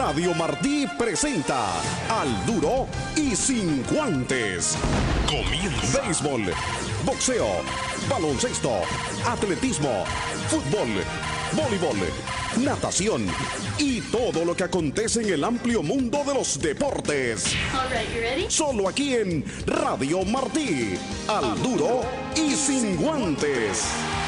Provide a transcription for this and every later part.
Radio Martí presenta Al Duro y Sin Guantes. Comienza. Béisbol, boxeo, baloncesto, atletismo, fútbol, voleibol, natación y todo lo que acontece en el amplio mundo de los deportes. All right, you ready? Solo aquí en Radio Martí. Al Duro y Sin Guantes.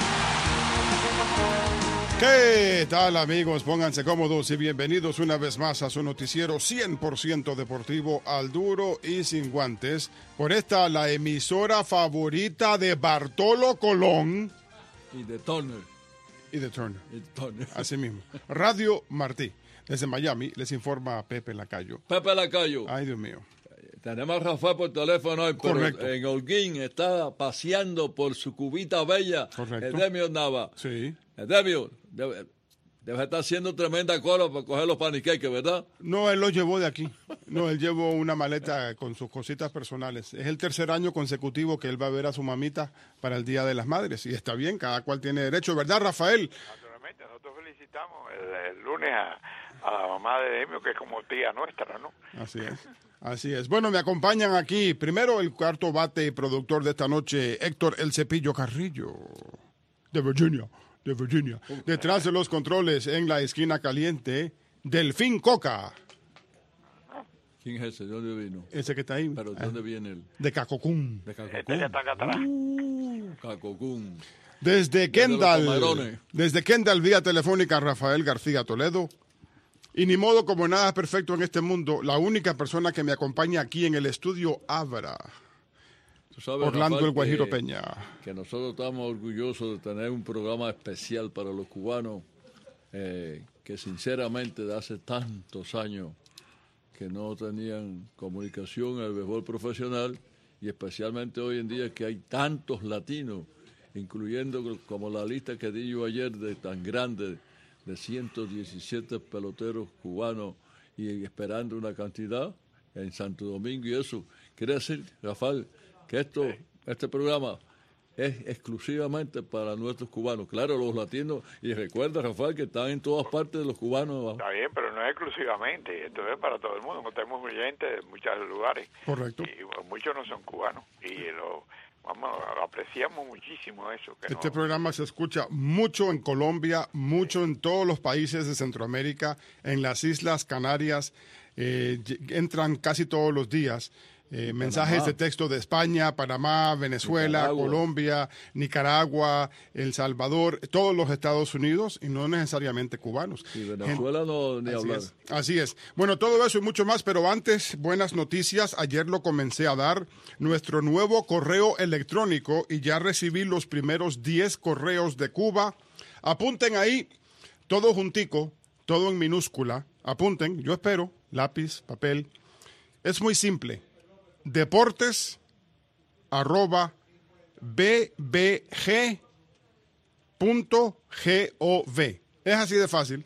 ¿Qué tal, amigos? Pónganse cómodos y bienvenidos una vez más a su noticiero 100% deportivo Al Duro y Sin Guantes. Por esta, la emisora favorita de Bartolo Colón. Y de Turner. Y de Turner. Así mismo. Radio Martí. Desde Miami les informa Pepe Lacayo. Pepe Lacayo. Ay, Dios mío. Tenemos a Rafael por teléfono hoy, pero Correcto. en Holguín está paseando por su cubita bella. Correcto. Edemio Nava. Sí. Edemio, debe estar haciendo tremenda cola para coger los pancakes, ¿verdad? No, él lo llevó de aquí. No, él llevó una maleta con sus cositas personales. Es el tercer año consecutivo que él va a ver a su mamita para el Día de las Madres. Y está bien, cada cual tiene derecho, ¿verdad, Rafael? Naturalmente, nosotros felicitamos el lunes a la mamá de Edemio, que es como tía nuestra, ¿no? Así es. Así es. Bueno, me acompañan aquí, primero el cuarto bate y productor de esta noche, Héctor El Cepillo Carrillo, de Virginia. Detrás de los controles, en la esquina caliente, Delfín Coca. ¿Quién es ese? ¿De dónde vino? Ese que está ahí. ¿Pero de dónde viene él? De Cacocún. De Este ya está acá atrás. Cacocún. Desde los Kendall, camarones. vía telefónica, Rafael García Toledo. Y ni modo, como nada es perfecto en este mundo, la única persona que me acompaña aquí en el estudio Abra, Tú sabes, Orlando Rafael, el Guajiro que- Peña. Que nosotros estamos orgullosos de tener un programa especial para los cubanos que sinceramente de hace tantos años que no tenían comunicación en el béisbol profesional y especialmente hoy en día que hay tantos latinos, incluyendo como la lista que di yo ayer de tan grande de 117 peloteros cubanos y esperando una cantidad en Santo Domingo y eso. Quiere decir, Rafael, que este programa es exclusivamente para nuestros cubanos. Claro, los latinos, y recuerda, Rafael, que están en todas partes de los cubanos. Está bien, pero no es exclusivamente. Esto es para todo el mundo. Tenemos oyentes de muchos lugares. Correcto. Y bueno, muchos no son cubanos. Y apreciamos muchísimo eso. Que Este no- programa se escucha mucho en Colombia, mucho en todos los países de Centroamérica, en las Islas Canarias, entran casi todos los días. Mensajes de texto de España, Panamá, Venezuela, Nicaragua. Colombia, Nicaragua, El Salvador, todos los Estados Unidos y no necesariamente cubanos. Y Venezuela no ni Así hablar. es, así es. Bueno, todo eso y mucho más, pero antes, buenas noticias. Ayer lo comencé a dar, nuestro nuevo correo electrónico, y ya recibí los primeros 10 correos de Cuba. Apunten ahí, todo juntico, todo en minúscula. Apunten, yo espero, lápiz, papel. Es muy simple. deportes@bbg.gov. Es así de fácil.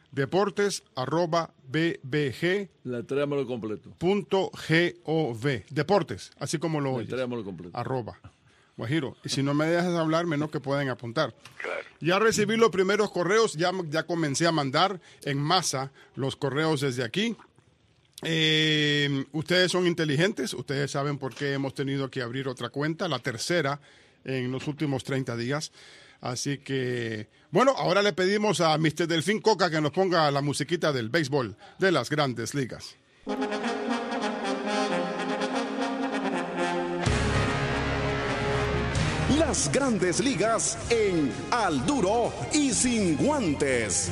deportes@bbg.gov. Letréamelo completo. Deportes, así como lo oyes. Letréamelo completo. @ Guajiro. Y si no me dejas hablar, menos que pueden apuntar. Claro. Ya recibí los primeros correos, ya comencé a mandar en masa los correos desde aquí. Ustedes son inteligentes, ustedes saben por qué hemos tenido que abrir otra cuenta, la tercera en los últimos 30 días. Así que, bueno, ahora le pedimos a Mr. Delfín Coca que nos ponga la musiquita del béisbol de las Grandes Ligas. Las Grandes Ligas en Al Duro y Sin Guantes.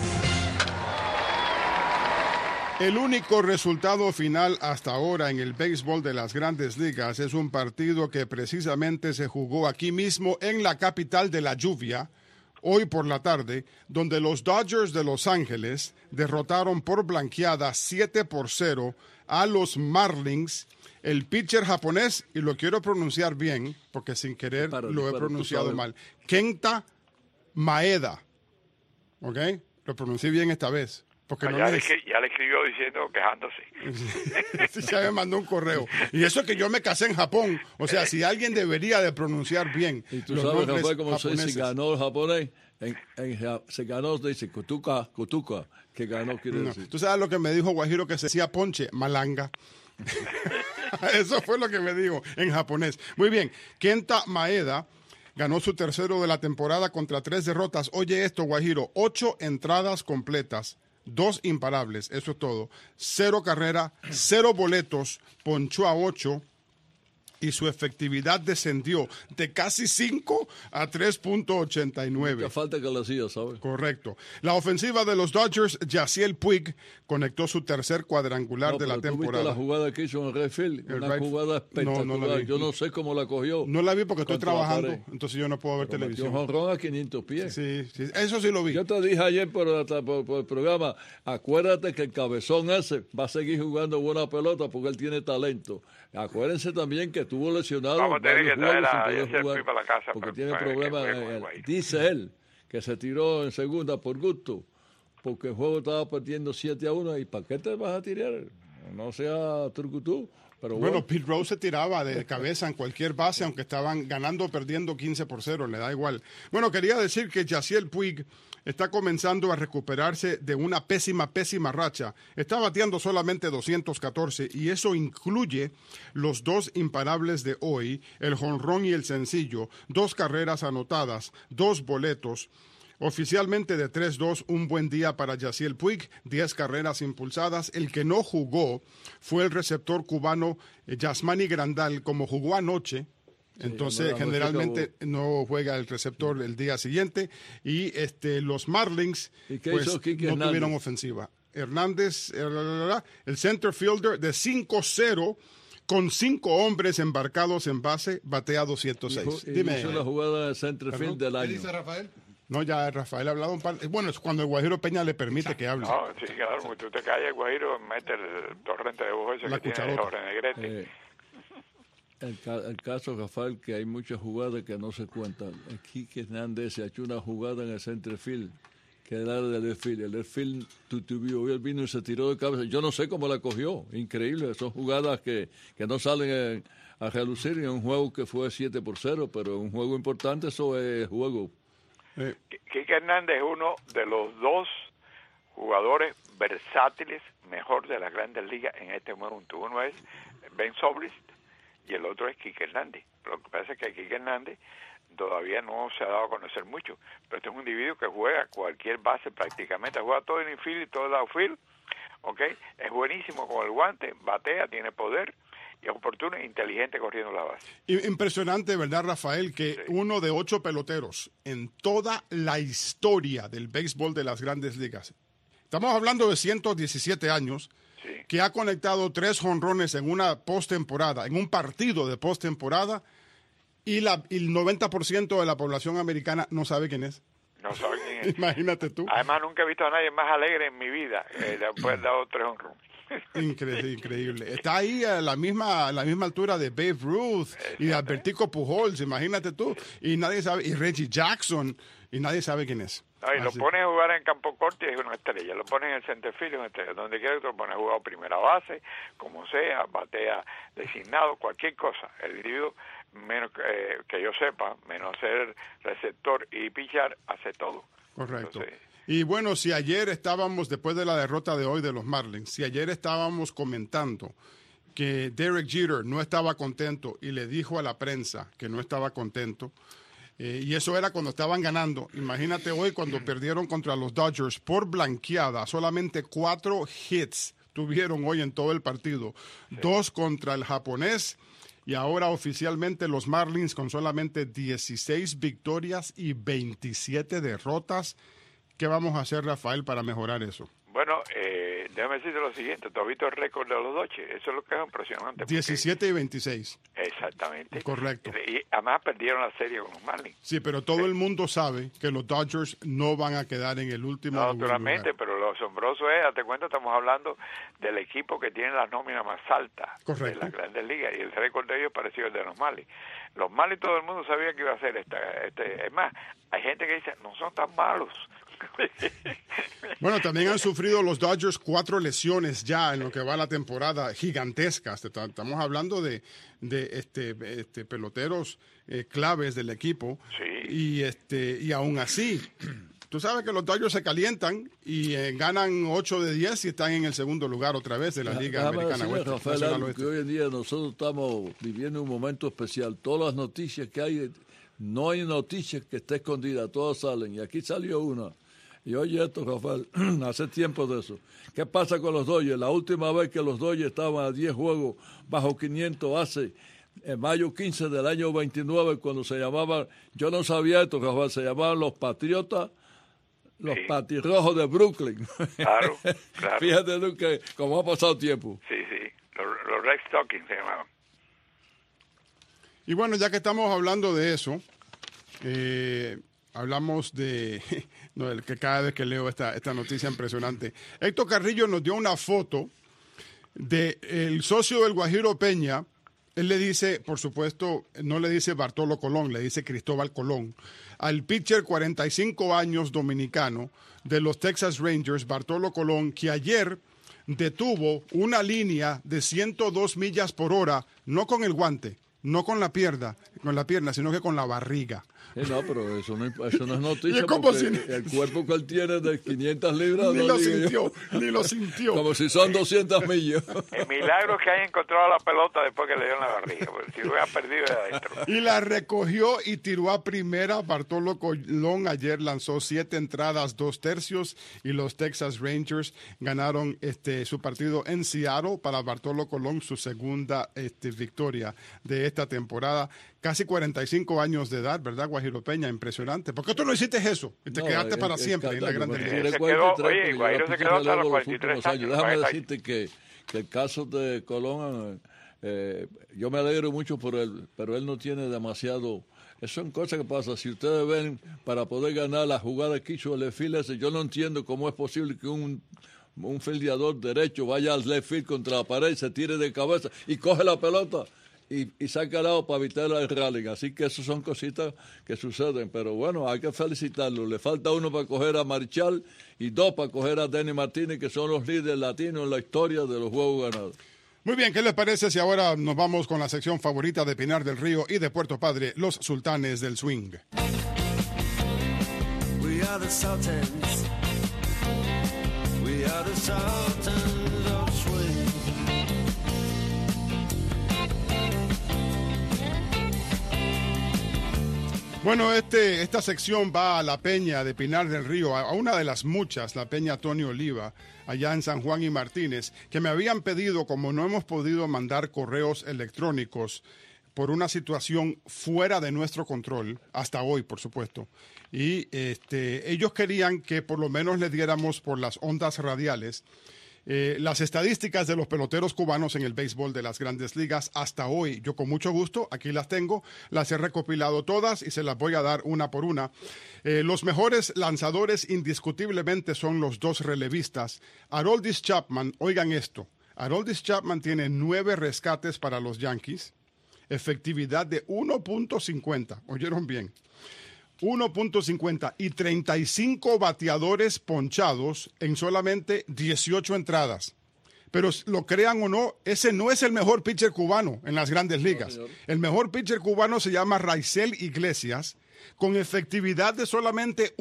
El único resultado final hasta ahora en el béisbol de las Grandes Ligas es un partido que precisamente se jugó aquí mismo en la capital de la lluvia, hoy por la tarde, donde los Dodgers de Los Ángeles derrotaron por blanqueada 7-0 a los Marlins. El pitcher japonés, y lo quiero pronunciar bien, porque sin querer lo he pronunciado mal, Kenta Maeda. ¿Ok? Lo pronuncié bien esta vez. Porque ya le escribió diciendo, quejándose. Sí, ya me mandó un correo. Y eso que yo me casé en Japón. O sea, si alguien debería de pronunciar bien. Y tú sabes, Rafael, cómo se dice ganó el japonés. Se ganó, dice kutuka, que ganó quiere decir. Tú sabes lo que me dijo Guajiro, que se decía ponche, malanga. Eso fue lo que me dijo en japonés. Muy bien, Kenta Maeda ganó su tercero de la temporada contra 3 derrotas. Oye esto, Guajiro, 8 entradas completas, 2 imparables, eso es todo. 0 carrera, 0 boletos, ponchó a 8 y su efectividad descendió de casi 5 a 3.89. Que falta que lo hacía, ¿sabes? Correcto. La ofensiva de los Dodgers, Yasiel Puig, conectó su tercer cuadrangular de la temporada. ¿Viste la jugada que hizo en Redfield? Una jugada espectacular. No la vi. Yo no sé cómo la cogió. No la vi porque estoy trabajando, entonces yo no puedo ver televisión. Un jonrón a 500 pies. Sí, eso sí lo vi. Yo te dije ayer por el programa, acuérdate que el cabezón ese va a seguir jugando buena pelota porque él tiene talento. Acuérdense también que estuvo lesionado. Vamos a tener que traer a jugar para la casa. Porque tiene problemas. Dice él que se tiró en segunda por gusto, porque el juego estaba perdiendo 7-1. ¿Y para qué te vas a tirar? No sea turcutú. Pero bueno, Pete Rose se tiraba de cabeza en cualquier base, aunque estaban ganando o perdiendo 15-0, le da igual. Bueno, quería decir que Yasiel Puig está comenzando a recuperarse de una pésima racha. Está bateando solamente 214 y eso incluye los 2 imparables de hoy, el jonrón y el sencillo, 2 carreras anotadas, 2 boletos. Oficialmente de 3-2, un buen día para Yasiel Puig, 10 carreras impulsadas. El que no jugó fue el receptor cubano Yasmani Grandal, como jugó anoche. Entonces, generalmente no juega el receptor el día siguiente. Y los Marlins pues, no tuvieron ofensiva. Hernández, el center fielder de 5-0, con 5 hombres embarcados en base, batea 206. Dime. Hizo la jugada de center field del año. ¿Qué dice Rafael? No, ya Rafael ha hablado un par. Bueno, es cuando el Guajiro Peña le permite que hable. No, sí, claro, porque tú te callas, el Guajiro, mete el torrente de voz ese que tiene Jorge Negrete. El caso, Rafael, que hay muchas jugadas que no se cuentan. Quique Hernández se ha hecho una jugada en el center field, que era el left field. El left field tutubió, él vino y se tiró de cabeza. Yo no sé cómo la cogió. Increíble. Son jugadas que no salen a relucir en un juego que fue 7-0, pero en un juego importante eso es juego. Quique Hernández es uno de los 2 jugadores versátiles mejor de las Grandes Ligas en este momento. Uno es Ben Zobrist y el otro es Quique Hernández. Lo que pasa es que Quique Hernández todavía no se ha dado a conocer mucho, pero este es un individuo que juega cualquier base prácticamente, juega todo el infield y todo el outfield, ¿okay? Es buenísimo con el guante, batea, tiene poder, y es oportuno e inteligente corriendo la base. Impresionante, ¿verdad, Rafael? Que sí. Uno de 8 peloteros en toda la historia del béisbol de las Grandes Ligas. Estamos hablando de 117 años, sí, que ha conectado 3 jonrones en una postemporada, en un partido de postemporada, y el 90% de la población americana no sabe quién es. No sabe quién es. Imagínate tú. Además, nunca he visto a nadie más alegre en mi vida después de dado 3 jonrones. Increíble. Está ahí a la misma altura de Babe Ruth y de Albertico Pujols, imagínate tú. Y nadie sabe, y Reggie Jackson, y nadie sabe quién es. No, y lo pones a jugar en campo corto y es una estrella. Lo pones en el center field, es una estrella. Donde quiera que lo pones a jugar primera base, como sea, batea designado, cualquier cosa. El individuo, menos que yo sepa, menos ser receptor y pichar, hace todo. Correcto. Entonces, y bueno, si ayer estábamos, después de la derrota de hoy de los Marlins, si ayer estábamos comentando que Derek Jeter no estaba contento y le dijo a la prensa que no estaba contento, y eso era cuando estaban ganando. Imagínate hoy cuando perdieron contra los Dodgers por blanqueada, solamente 4 hits tuvieron hoy en todo el partido, 2 contra el japonés. Y ahora oficialmente los Marlins con solamente 16 victorias y 27 derrotas. ¿Qué vamos a hacer, Rafael, para mejorar eso? Bueno, déjame decirte lo siguiente. ¿Tú has visto el récord de los Dodgers? Eso es lo que es impresionante. 17 y 26. Exactamente. Correcto. Y además perdieron la serie con los Marlins. Sí, pero todo el mundo sabe que los Dodgers no van a quedar en el último lugar. Naturalmente, pero lo asombroso es, date cuenta, estamos hablando del equipo que tiene la nómina más alta. Correcto. De las Grandes Ligas, y el récord de ellos es parecido al de los Marlins. Los Marlins todo el mundo sabía que iba a ser es más, hay gente que dice, no son tan malos. Bueno, también han sufrido los Dodgers 4 lesiones ya en lo que va la temporada, gigantescas. Estamos hablando de peloteros claves del equipo. Sí. Y aún así, tú sabes que los Dodgers se calientan y ganan 8 de 10 y están en el segundo lugar otra vez de la Liga Americana Oeste. Rafael, que hoy en día nosotros estamos viviendo un momento especial. Todas las noticias que hay, no hay noticias que esté escondida, todas salen. Y aquí salió una. Y oye esto, Rafael, hace tiempo de eso. ¿Qué pasa con los Dodgers? La última vez que los Dodgers estaban a 10 juegos bajo 500 hace en mayo 15 del año 29, cuando se llamaban, yo no sabía esto, Rafael, se llamaban los Patriotas, los Patirrojos de Brooklyn. Claro, claro. Fíjate tú que como ha pasado tiempo. Sí, los Red Stockings se llamaban. Y bueno, ya que estamos hablando de eso, hablamos de que cada vez que leo esta noticia impresionante. Héctor Carrillo nos dio una foto del socio del Guajiro Peña. Él le dice, por supuesto, no le dice Bartolo Colón, le dice Cristóbal Colón, al pitcher 45 años dominicano de los Texas Rangers, Bartolo Colón, que ayer detuvo una línea de 102 millas por hora, no con el guante, no con la pierna, sino que con la barriga. No, pero eso no es noticia, porque el cuerpo que él tiene de 500 libras... Ni lo sintió. Como si son 200 millas. El milagro que haya encontrado la pelota después que le dio en la barriga, porque si lo hubiera perdido de adentro. Y la recogió y tiró a primera. Bartolo Colón ayer lanzó 7 entradas, 2 tercios, y los Texas Rangers ganaron su partido en Seattle. Para Bartolo Colón, su segunda victoria de esta temporada. Casi 45 años de edad, ¿verdad, Guajiro Peña? Impresionante. ¿Por qué tú no hiciste eso? Y te quedaste para siempre en la Grande Liga. Guajiro se quedó hasta los 43 años. Déjame decirte que el caso de Colón, yo me alegro mucho por él, pero él no tiene demasiado... Eso son cosas que pasan. Si ustedes ven, para poder ganar la jugada que hizo el left field, yo no entiendo cómo es posible que un fildeador derecho vaya al left field contra la pared, se tire de cabeza y coge la pelota y saca al lado para evitar el rally. Así que eso son cositas que suceden. Pero bueno, hay que felicitarlo. Le falta 1 para coger a Marichal y 2 para coger a Denny Martínez, que son los líderes latinos en la historia de los juegos ganados. Muy bien, ¿qué les parece si ahora nos vamos con la sección favorita de Pinar del Río y de Puerto Padre, los Sultanes del Swing? We are the Sultans. We are the Sultans of Swing. Bueno, esta sección va a la Peña de Pinar del Río, a una de las muchas, la Peña Tony Oliva, allá en San Juan y Martínez, que me habían pedido, como no hemos podido mandar correos electrónicos por una situación fuera de nuestro control, hasta hoy, por supuesto, y ellos querían que por lo menos les diéramos por las ondas radiales las estadísticas de los peloteros cubanos en el béisbol de las Grandes Ligas hasta hoy. Yo con mucho gusto, aquí las tengo, las he recopilado todas y se las voy a dar una por una. Los mejores lanzadores indiscutiblemente son los 2 relevistas. Aroldis Chapman, oigan esto, Aroldis Chapman tiene 9 rescates para los Yankees, efectividad de 1.50, oyeron bien. 1.50 y 35 bateadores ponchados en solamente 18 entradas. Pero lo crean o no, ese no es el mejor pitcher cubano en las Grandes Ligas. El mejor pitcher cubano se llama Raisel Iglesias, con efectividad de solamente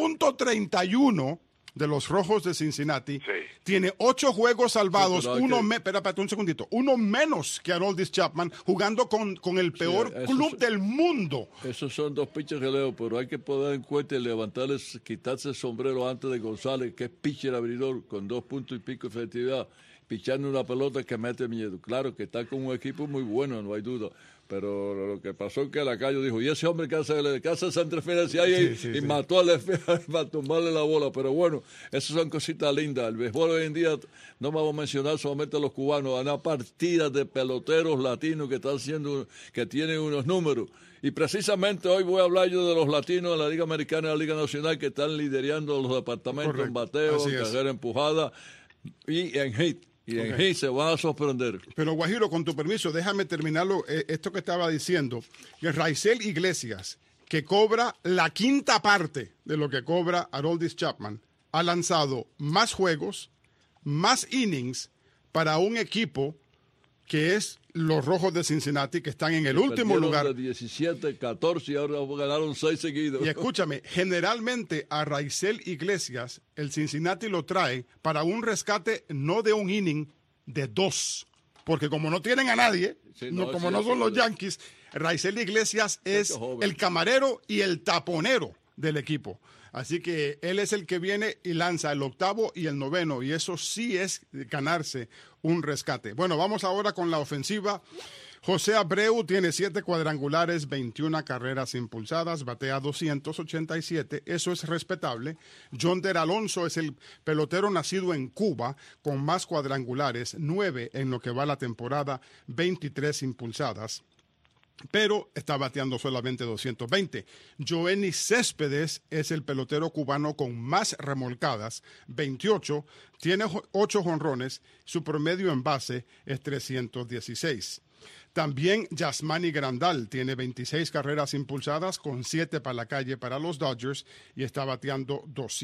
1.31 de los Rojos de Cincinnati. Sí. Tiene 8 juegos salvados, espérate un segundito, uno menos que Aroldis Chapman, jugando con el peor club del mundo. Esos son 2 pitchers que leo, pero hay que poner en cuenta y levantarles, quitarse el sombrero antes de González, que es pitcher abridor con 2 puntos y pico de efectividad, pichando una pelota que mete miedo. Claro que está con un equipo muy bueno, no hay duda. Pero lo que pasó es que Lacayo dijo, y ese hombre que hace esa interferencia ahí y mató al para tumbarle la bola. Pero bueno, esas son cositas lindas. El béisbol hoy en día, no vamos a mencionar solamente a los cubanos, una partida de peloteros latinos que están haciendo, que tienen unos números. Y precisamente hoy voy a hablar yo de los latinos en la Liga Americana y la Liga Nacional que están liderando los departamentos. Correcto. En bateo, en carrera empujada y en hit. Y en hit se van a sorprender. Pero Guajiro, con tu permiso, déjame terminarlo esto que estaba diciendo. Que Raisel Iglesias, que cobra la quinta parte de lo que cobra Aroldis Chapman, ha lanzado más juegos, más innings para un equipo que es los Rojos de Cincinnati, que están en el último lugar. De 17, 14 y ahora ganaron 6 seguidos. Y escúchame, generalmente a Raisel Iglesias, el Cincinnati lo trae para un rescate no de un inning, de 2. Porque como no tienen a nadie, Sí, no son los Yankees, Raisel Iglesias es el camarero y el taponero del equipo. Así que él es el que viene y lanza el octavo y el noveno, y eso sí es ganarse un rescate. Bueno, vamos ahora con la ofensiva. José Abreu tiene 7 cuadrangulares, 21 carreras impulsadas, batea 287, eso es respetable. Yonder Alonso es el pelotero nacido en Cuba con más cuadrangulares, 9 en lo que va la temporada, 23 impulsadas, pero está bateando solamente 220. Joenny Céspedes es el pelotero cubano con más remolcadas, 28, tiene 8 jonrones, su promedio en base es 316. También Yasmani Grandal tiene 26 carreras impulsadas con 7 para la calle para los Dodgers y está bateando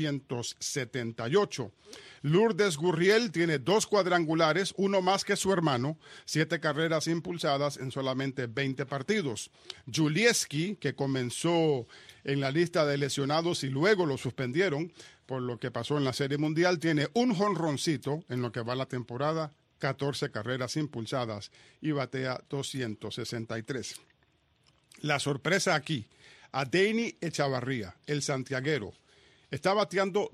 278. Lourdes Gurriel tiene 2 cuadrangulares, uno más que su hermano, 7 carreras impulsadas en solamente 20 partidos. Julieski, que comenzó en la lista de lesionados y luego lo suspendieron por lo que pasó en la Serie Mundial, tiene un jonroncito en lo que va la temporada, 14 carreras impulsadas y batea 263. La sorpresa aquí, Adeiny Echavarría, el santiaguero, está bateando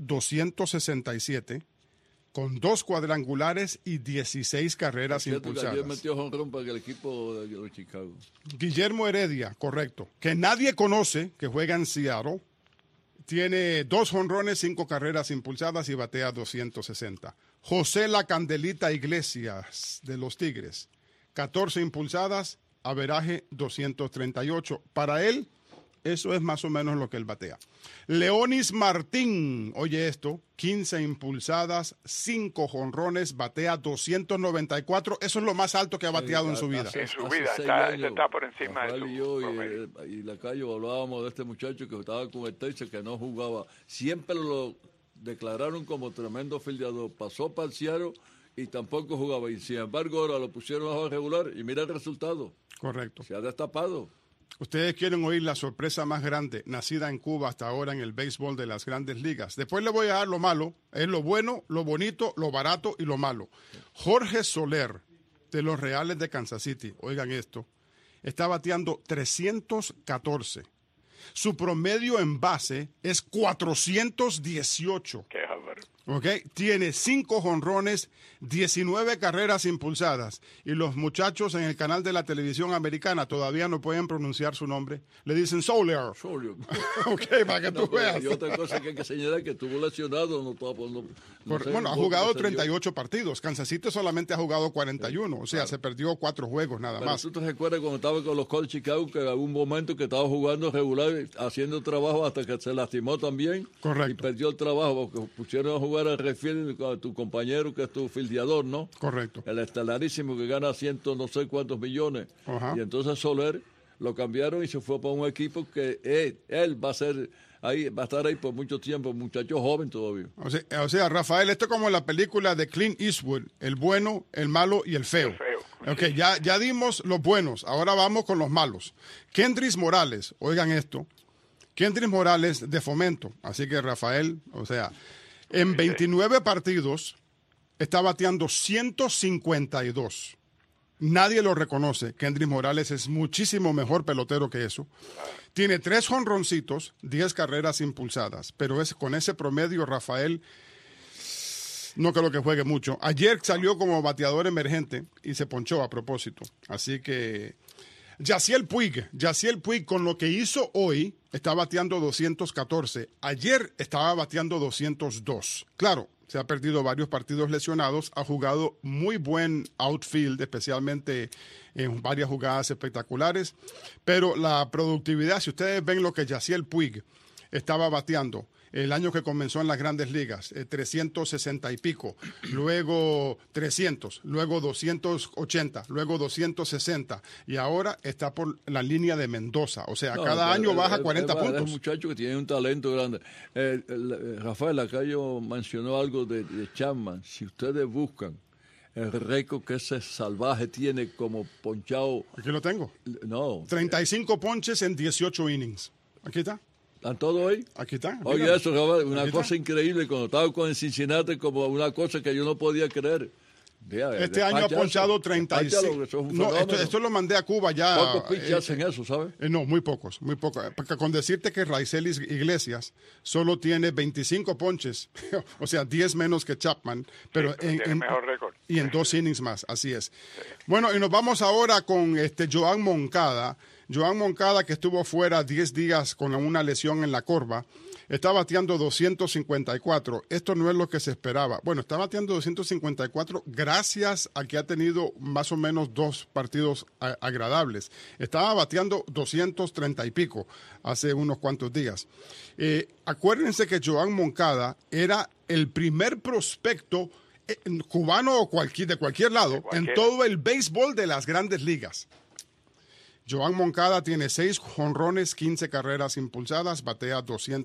267 con 2 cuadrangulares y 16 carreras impulsadas. Ayer metió jonrón para el equipo de Chicago. Guillermo Heredia, correcto, que nadie conoce, que juega en Seattle, tiene 2 jonrones, 5 carreras impulsadas y batea 260. José La Candelita Iglesias de los Tigres, 14 impulsadas, averaje 238. Para él, eso es más o menos lo que él batea. Leonis Martín, oye esto, 15 impulsadas, 5 jonrones, batea 294. Eso es lo más alto que ha bateado en su vida. En su vida, está por encima de su y Lacayo hablábamos de este muchacho que estaba con el Texas, que no jugaba. Siempre lo declararon como tremendo fildeador. Pasó para el Seattle y tampoco jugaba. Y sin embargo ahora lo pusieron a jugar regular y mira el resultado. Correcto. Se ha destapado. Ustedes quieren oír la sorpresa más grande, nacida en Cuba hasta ahora en el béisbol de las Grandes Ligas. Después le voy a dar lo malo, es lo bueno, lo bonito, lo barato y lo malo. Jorge Soler, de los Reales de Kansas City, oigan esto, está bateando 314. Su promedio en base es 418. Qué bárbaro. Okay. Tiene 5 jonrones, 19 carreras impulsadas. Y los muchachos en el canal de la televisión americana todavía no pueden pronunciar su nombre. Le dicen Soler. Ok, para que tú veas. Y otra cosa que hay que señalar que estuvo lesionado. Ha jugado 38 partidos. Kansas City solamente ha jugado 41. O sea, se perdió 4 juegos nada más. ¿Tú te recuerdas cuando estaba con los Colts de Chicago que en algún momento que estaba jugando regular, haciendo trabajo hasta que se lastimó también? Correcto. Y perdió el trabajo porque pusieron a jugar al refill a tu compañero que es tu fildeador, ¿no? Correcto. El estelarísimo que gana no sé cuántos millones. Ajá. Y entonces Soler lo cambiaron y se fue para un equipo que él va a ser ahí, va a estar ahí por mucho tiempo, muchacho joven todavía. O sea, Rafael, esto es como la película de Clint Eastwood, el bueno, el malo y el feo. El feo. Ok, ya dimos los buenos, ahora vamos con los malos. Kendrys Morales, oigan esto, Kendrys Morales de Fomento, así que Rafael, o sea, en 29 partidos está bateando 152. Nadie lo reconoce. Kendrys Morales es muchísimo mejor pelotero que eso. Tiene 3 jonroncitos, 10 carreras impulsadas, pero con ese promedio, Rafael, no creo que juegue mucho. Ayer salió como bateador emergente y se ponchó a propósito. Así que Yasiel Puig, con lo que hizo hoy, está bateando 214. Ayer estaba bateando 202. Claro, se ha perdido varios partidos lesionados. Ha jugado muy buen outfield, especialmente en varias jugadas espectaculares. Pero la productividad, si ustedes ven lo que Yasiel Puig estaba bateando el año que comenzó en las Grandes Ligas, 360 y pico, luego 300, luego 280, luego 260 y ahora está por la línea de Mendoza. O sea, cada año baja 40 puntos. Es un muchacho que tiene un talento grande. Rafael, acá yo mencionó algo de Chapman. Si ustedes buscan el récord que ese salvaje tiene como ponchado. Aquí lo tengo. No. 35 ponches en 18 innings. Aquí está. ¿Están todos ahí? Aquí está. Oye, Mira. eso, Rafael, una Aquí cosa está. increíble. Cuando estaba con el Cincinnati, como una cosa que yo no podía creer. Este año ha ponchado 35. No, esto lo mandé a Cuba ya. ¿Cuántos pitches hacen eso, sabes? No, muy pocos. Porque con decirte que Raicelis Iglesias solo tiene 25 ponches, o sea, 10 menos que Chapman, pero tiene mejor récord. Y en 2 innings más, así es. Sí. Bueno, y nos vamos ahora con Joan Moncada. Joan Moncada, que estuvo fuera 10 días con una lesión en la corva, está bateando 254. Esto no es lo que se esperaba. Bueno, está bateando 254 gracias a que ha tenido más o menos 2 partidos agradables. Estaba bateando 230 y pico hace unos cuantos días. Acuérdense que Joan Moncada era el primer prospecto cubano o de cualquier lado en todo el béisbol de las Grandes Ligas. Joan Moncada tiene 6 jonrones, 15 carreras impulsadas, batea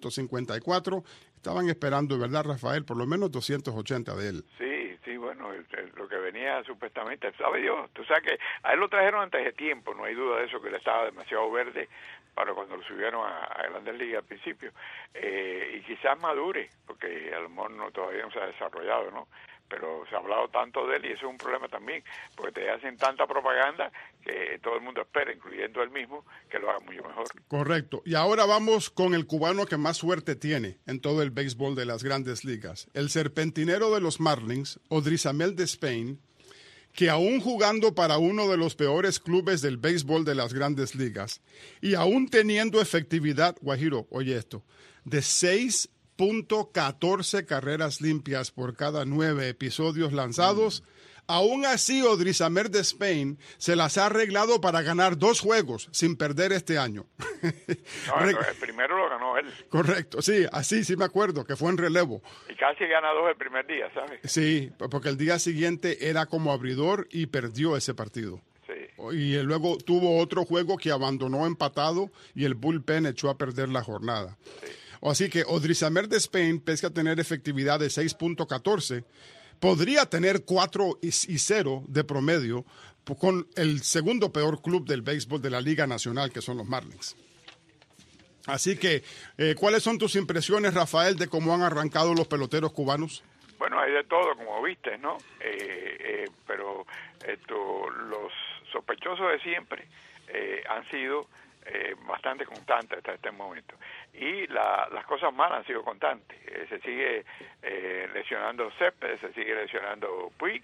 254. Estaban esperando, ¿verdad, Rafael? Por lo menos 280 de él. Sí, bueno, lo que venía supuestamente, ¿sabe Dios? Tú sabes que a él lo trajeron antes de tiempo, no hay duda de eso, que él estaba demasiado verde para cuando lo subieron a Grandes Ligas al principio. Y quizás madure, porque a lo mejor todavía no se ha desarrollado, ¿no? Pero se ha hablado tanto de él y eso es un problema también, porque te hacen tanta propaganda que todo el mundo espera, incluyendo él mismo, que lo haga mucho mejor. Correcto. Y ahora vamos con el cubano que más suerte tiene en todo el béisbol de las Grandes Ligas. El serpentinero de los Marlins, Odrizamel Despain, que aún jugando para uno de los peores clubes del béisbol de las Grandes Ligas y aún teniendo efectividad, Guajiro, oye esto, de 6.14 carreras limpias por cada 9 episodios lanzados. Aún así, Odrizamel Despain se las ha arreglado para ganar 2 juegos sin perder este año. No, el primero lo ganó él. Correcto, sí, así sí me acuerdo, que fue en relevo. Y casi gana 2 el primer día, ¿sabes? Sí, porque el día siguiente era como abridor y perdió ese partido. Sí. Y luego tuvo otro juego que abandonó empatado y el bullpen echó a perder la jornada. Sí. Así que Odrizamel Despain, pese a tener efectividad de 6.14, podría tener 4-0 de promedio con el segundo peor club del béisbol de la Liga Nacional, que son los Marlins. Así que, ¿cuáles son tus impresiones, Rafael, de cómo han arrancado los peloteros cubanos? Bueno, hay de todo, como viste, ¿no? Pero los sospechosos de siempre han sido bastante constantes hasta este momento. Y las cosas malas han sido constantes. Se sigue lesionando Céspedes, se sigue lesionando Puig.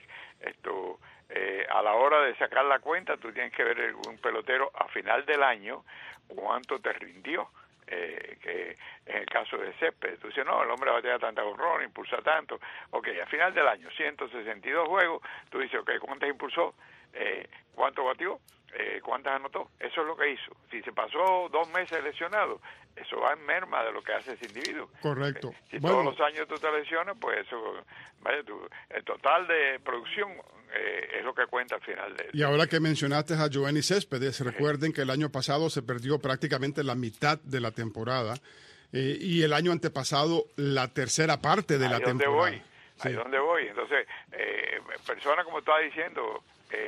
A la hora de sacar la cuenta, tú tienes que ver un pelotero a final del año cuánto te rindió. Que en el caso de Céspedes, tú dices, no, el hombre batea tanta jonrón, impulsa tanto. Ok, a final del año, 162 juegos, tú dices, ok, ¿cuántas impulsó? ¿Cuánto batió? ¿Cuántas anotó? Eso es lo que hizo. Si se pasó 2 meses lesionado, eso va en merma de lo que hace ese individuo. Correcto. Si todos los años tú te lesionas, pues eso, vaya, el total de producción es lo que cuenta al final de... Y ahora que mencionaste a Yoenis Céspedes, recuerden que el año pasado se perdió prácticamente la mitad de la temporada y el año antepasado la tercera parte de la temporada. Ahí donde voy. Entonces, personas como estaba diciendo,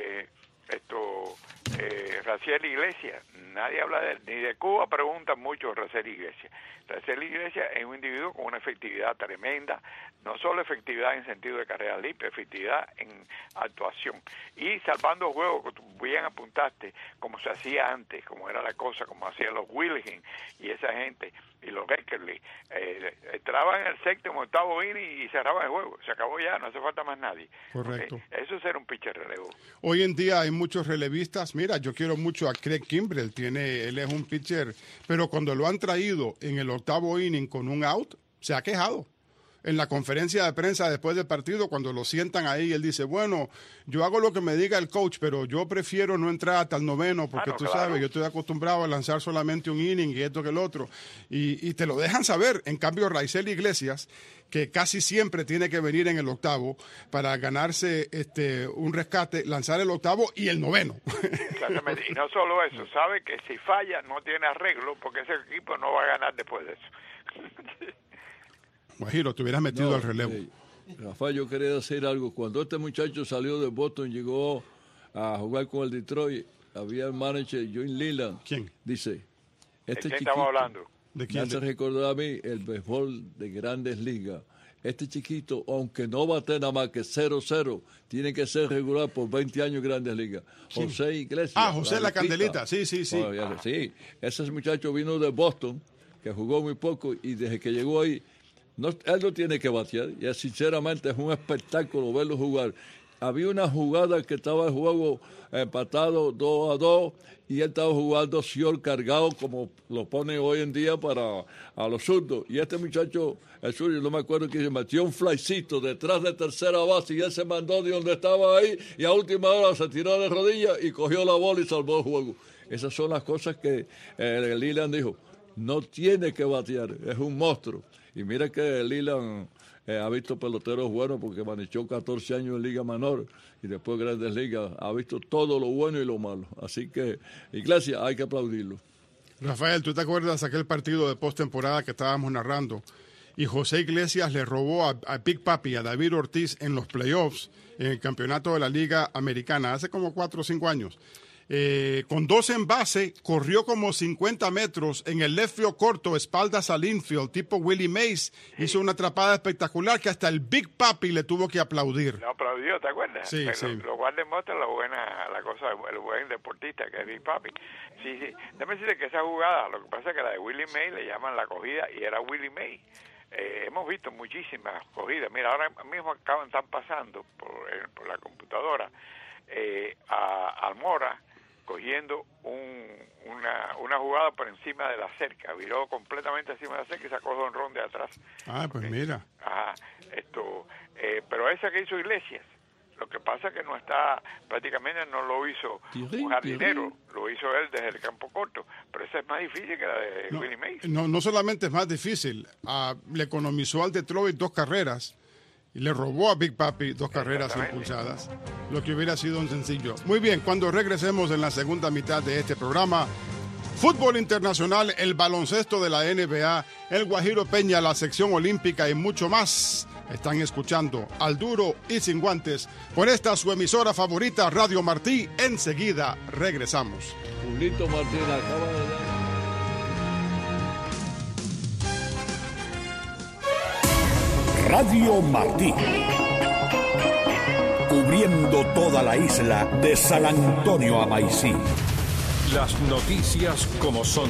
Raciel Iglesias, nadie habla de él, ni de Cuba preguntan mucho Raciel Iglesias. Raciel Iglesias es un individuo con una efectividad tremenda, no solo efectividad en sentido de carrera limpia, efectividad en actuación. Y salvando juegos, que tú bien apuntaste, como se hacía antes, como era la cosa, como hacían los Wilhelm y esa gente, y los Beckerly, entraban en el 7º, 8º inning y cerraban el juego. Se acabó ya, no hace falta más nadie. Correcto. ¿Okay? Eso es ser un pitcher relevo. Hoy en día hay muchos relevistas. Mira, yo quiero mucho a Craig Kimbrell. Él es un pitcher, pero cuando lo han traído en el 8º inning con un out, se ha quejado. en la conferencia de prensa después del partido, cuando lo sientan ahí, él dice, bueno, yo hago lo que me diga el coach, pero yo prefiero no entrar hasta el noveno, porque tú sabes, yo estoy acostumbrado a lanzar solamente un inning y esto que el otro. Y te lo dejan saber. En cambio, Raisel Iglesias, que casi siempre tiene que venir en el octavo para ganarse un rescate, lanzar el octavo y el noveno. Exactamente. Y no solo eso, sabe que si falla no tiene arreglo, porque ese equipo no va a ganar después de eso. Guajiro, te hubieras metido al relevo. Rafael, yo quería decir algo. Cuando este muchacho salió de Boston, llegó a jugar con el Detroit, había el manager John Leland. ¿Quién? Dice, ¿De quién estamos hablando? ¿De me quién? hace recordar a mí el béisbol de Grandes Ligas. Este chiquito, aunque no bate nada más que 0-0, tiene que ser regular por 20 años en Grandes Ligas. ¿Quién? José Iglesias. José la Candelita, sí. Sí, ese muchacho vino de Boston, que jugó muy poco, y desde que llegó ahí, él no tiene que batear, y sinceramente es un espectáculo verlo jugar. Había una jugada que estaba el juego empatado 2-2, y él estaba jugando short cargado, como lo pone hoy en día a los zurdos. Y este muchacho, el zurdo, no me acuerdo que se metió un flycito detrás de tercera base, y él se mandó de donde estaba ahí, y a última hora se tiró de rodillas y cogió la bola y salvó el juego. Esas son las cosas que Leland dijo. No tiene que batear, es un monstruo. Y mira que Leland ha visto peloteros buenos, porque manejó 14 años en Liga Menor y después Grandes Ligas. Ha visto todo lo bueno y lo malo. Así que, Iglesias, hay que aplaudirlo. Rafael, ¿tú te acuerdas de aquel partido de postemporada que estábamos narrando? Y José Iglesias le robó a Big Papi, a David Ortiz, en los playoffs, en el campeonato de la Liga Americana, hace como 4 o 5 años. Con 2 en base, corrió como 50 metros en el left field corto, espaldas al infield, tipo Willie Mays. Hizo una atrapada espectacular que hasta el Big Papi le tuvo que aplaudir. Lo aplaudió, ¿te acuerdas? Sí, sí. Lo cual demuestra la cosa, el buen deportista que es Big Papi. Sí. Déjame decirte que esa jugada, lo que pasa es que la de Willie Mays le llaman la cogida y era Willie Mays. Hemos visto muchísimas cogidas. Mira, ahora mismo están pasando por la computadora a Almora, cogiendo una jugada por encima de la cerca, viró completamente encima de la cerca y sacó jonrón de atrás. Pues mira. Pero esa que hizo Iglesias, lo que pasa es que no está, prácticamente no lo hizo un jardinero, lo hizo él desde el campo corto, pero esa es más difícil que la de Willie Mays. No solamente es más difícil, le economizó al Detroit 2 carreras, y le robó a Big Papi 2 carreras impulsadas, lo que hubiera sido un sencillo. Muy bien, cuando regresemos en la segunda mitad de este programa, fútbol internacional, el baloncesto de la NBA, el Guajiro Peña, la sección olímpica y mucho más. Están escuchando Al Duro y Sin Guantes por esta su emisora favorita, Radio Martí. Enseguida regresamos. Julito Martín acaba de dar. Radio Martí, cubriendo toda la isla de San Antonio a Maicí. Las noticias como son.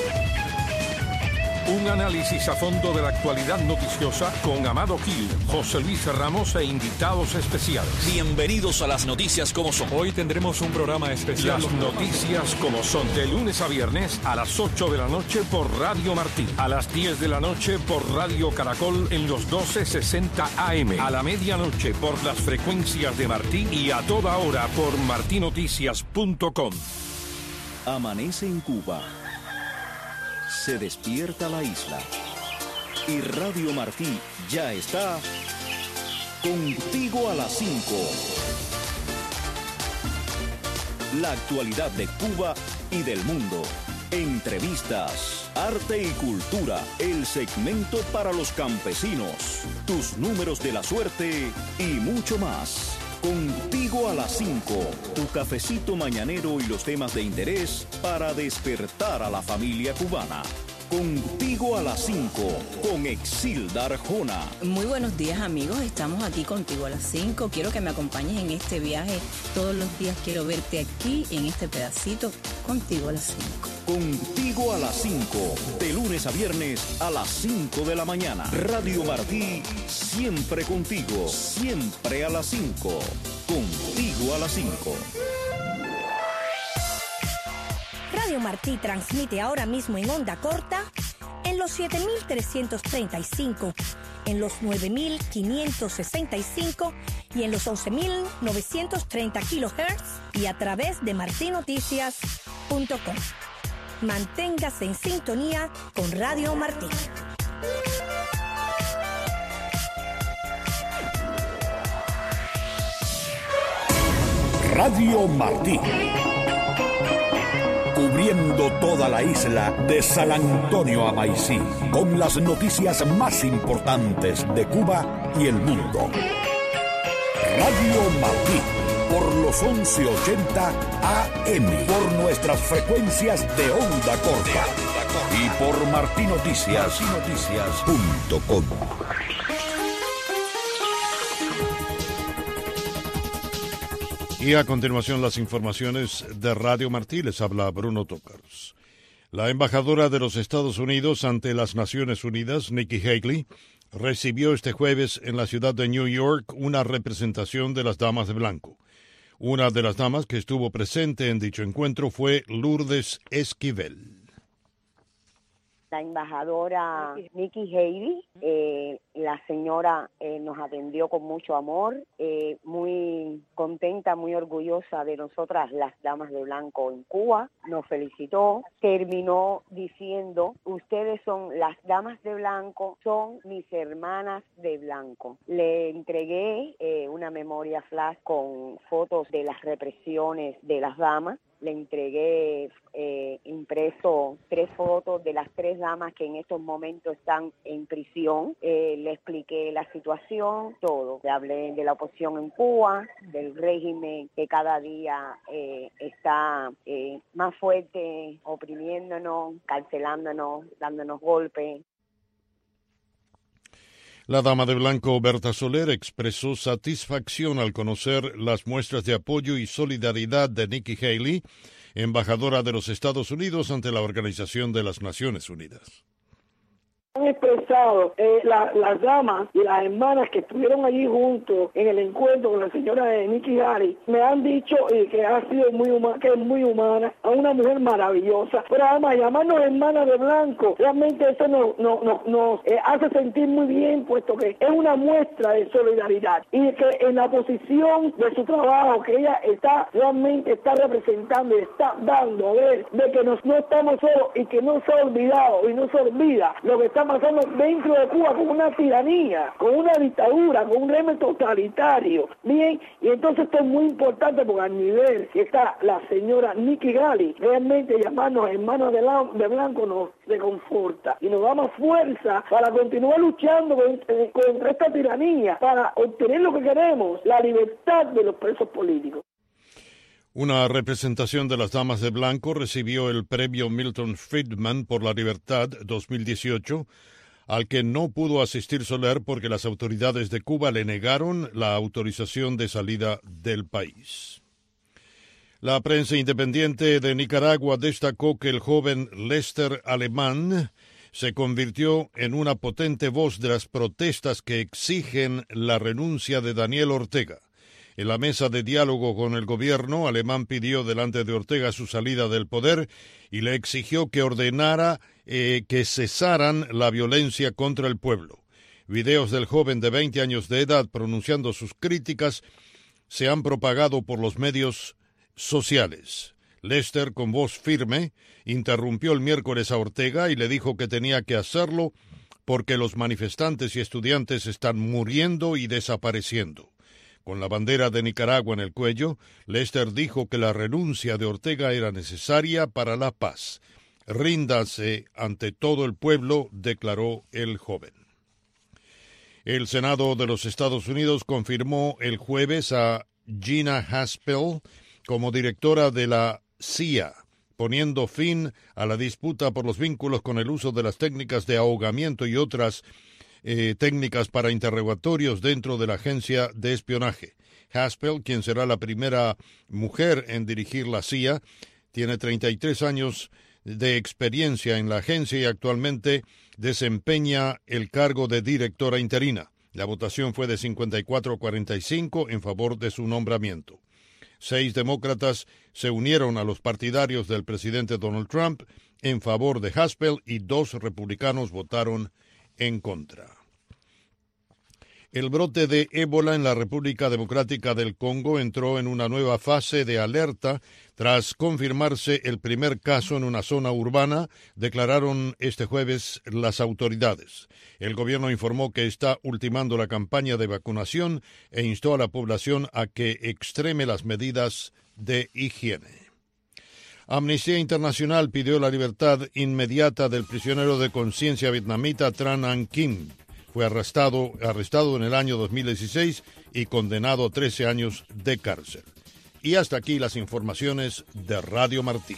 Un análisis a fondo de la actualidad noticiosa con Amado Gil, José Luis Ramos e invitados especiales. Bienvenidos a las noticias como son. Hoy tendremos un programa especial. Las noticias como son. De lunes a viernes a las 8 de la noche por Radio Martí. A las 10 de la noche por Radio Caracol en los 1260 AM. A la medianoche por las frecuencias de Martí y a toda hora por martinoticias.com. Amanece en Cuba. Se despierta la isla. Y Radio Martí ya está contigo a las 5. La actualidad de Cuba y del mundo. Entrevistas, arte y cultura. El segmento para los campesinos. Tus números de la suerte y mucho más. Contigo a las 5, tu cafecito mañanero y los temas de interés para despertar a la familia cubana. Contigo a las 5, con Exilda Arjona. Muy buenos días, amigos. Estamos aquí contigo a las 5. Quiero que me acompañes en este viaje. Todos los días quiero verte aquí, en este pedacito, contigo a las 5. Contigo a las 5, de lunes a viernes a las 5 de la mañana. Radio Martí, siempre contigo, siempre a las 5. Contigo a las 5. Radio Martí transmite ahora mismo en onda corta en los 7.335, en los 9.565 y en los 11.930 kHz y a través de martinoticias.com. Manténgase en sintonía con Radio Martí. Radio Martí. Cubriendo toda la isla de San Antonio a Maicí, con las noticias más importantes de Cuba y el mundo. Radio Martí, por los 1180 AM, por nuestras frecuencias de onda corta y por martinoticias.com. Y a continuación las informaciones de Radio Martí. Les habla Bruno Tócaros. La embajadora de los Estados Unidos ante las Naciones Unidas, Nikki Haley, recibió este jueves en la ciudad de New York una representación de las Damas de Blanco. Una de las damas que estuvo presente en dicho encuentro fue Lourdes Esquivel. La embajadora Nikki Haley, la señora nos atendió con mucho amor, muy contenta, muy orgullosa de nosotras, las Damas de Blanco en Cuba. Nos felicitó, terminó diciendo: ustedes son las Damas de Blanco, son mis hermanas de blanco. Le entregué una memoria flash con fotos de las represiones de las damas. Le entregué impreso 3 fotos de las 3 damas que en estos momentos están en prisión. Le expliqué la situación, todo. Le hablé de la oposición en Cuba, del régimen que cada día está más fuerte, oprimiéndonos, carcelándonos, dándonos golpes. La dama de blanco Berta Soler expresó satisfacción al conocer las muestras de apoyo y solidaridad de Nikki Haley, embajadora de los Estados Unidos ante la Organización de las Naciones Unidas. Han expresado las damas y las hermanas que estuvieron allí juntos en el encuentro con la señora Nikki Haley, me han dicho que ha sido muy humana, que es muy humana, a una mujer maravillosa, pero además llamarnos hermanas de blanco, realmente eso nos hace sentir muy bien, puesto que es una muestra de solidaridad y que en la posición de su trabajo que ella realmente está representando y está dando a ver de que no estamos solos y que no se ha olvidado y no se olvida lo que está pasando dentro de Cuba con una tiranía, con una dictadura, con un régimen totalitario. Bien, y entonces esto es muy importante porque al nivel que está la señora Nikki Haley, realmente llamarnos hermanos de blanco nos reconforta y nos da más fuerza para continuar luchando contra esta tiranía, para obtener lo que queremos, la libertad de los presos políticos. Una representación de las Damas de Blanco recibió el premio Milton Friedman por la Libertad 2018, al que no pudo asistir Soler porque las autoridades de Cuba le negaron la autorización de salida del país. La prensa independiente de Nicaragua destacó que el joven Lester Alemán se convirtió en una potente voz de las protestas que exigen la renuncia de Daniel Ortega. En la mesa de diálogo con el gobierno, Alemán pidió delante de Ortega su salida del poder y le exigió que ordenara que cesaran la violencia contra el pueblo. Videos del joven de 20 años de edad pronunciando sus críticas se han propagado por los medios sociales. Lester, con voz firme, interrumpió el miércoles a Ortega y le dijo que tenía que hacerlo porque los manifestantes y estudiantes están muriendo y desapareciendo. Con la bandera de Nicaragua en el cuello, Lester dijo que la renuncia de Ortega era necesaria para la paz. Ríndase ante todo el pueblo, declaró el joven. El Senado de los Estados Unidos confirmó el jueves a Gina Haspel como directora de la CIA, poniendo fin a la disputa por los vínculos con el uso de las técnicas de ahogamiento y otras técnicas para interrogatorios dentro de la agencia de espionaje. Haspel, quien será la primera mujer en dirigir la CIA, tiene 33 años de experiencia en la agencia y actualmente desempeña el cargo de directora interina. La votación fue de 54-45 en favor de su nombramiento. 6 demócratas se unieron a los partidarios del presidente Donald Trump en favor de Haspel y 2 republicanos votaron en contra. El brote de ébola en la República Democrática del Congo entró en una nueva fase de alerta tras confirmarse el primer caso en una zona urbana, declararon este jueves las autoridades. El gobierno informó que está ultimando la campaña de vacunación e instó a la población a que extreme las medidas de higiene. Amnistía Internacional pidió la libertad inmediata del prisionero de conciencia vietnamita Tran Anh Kim. Fue arrestado en el año 2016 y condenado a 13 años de cárcel. Y hasta aquí las informaciones de Radio Martí.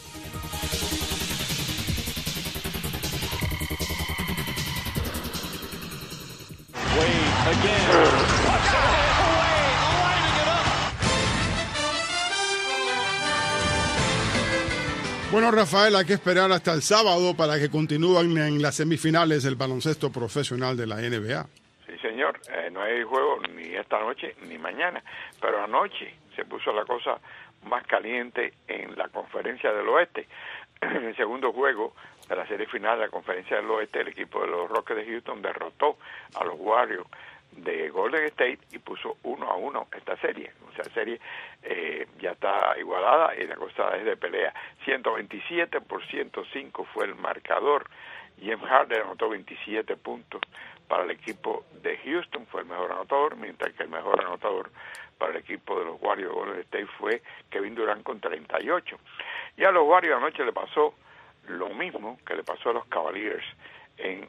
Bueno, Rafael, hay que esperar hasta el sábado para que continúen en las semifinales del baloncesto profesional de la NBA. Sí, señor. No hay juego ni esta noche ni mañana. Pero anoche se puso la cosa más caliente en la Conferencia del Oeste. En el segundo juego de la serie final de la Conferencia del Oeste, el equipo de los Rockets de Houston derrotó a los Warriors de Golden State y puso 1-1 esta serie. O sea, la serie ya está igualada y la cosa es de pelea. 127 por 105 fue el marcador. James Harden anotó 27 puntos para el equipo de Houston, fue el mejor anotador, mientras que el mejor anotador para el equipo de los Warriors de Golden State fue Kevin Durant con 38. Y a los Warriors anoche le pasó lo mismo que le pasó a los Cavaliers en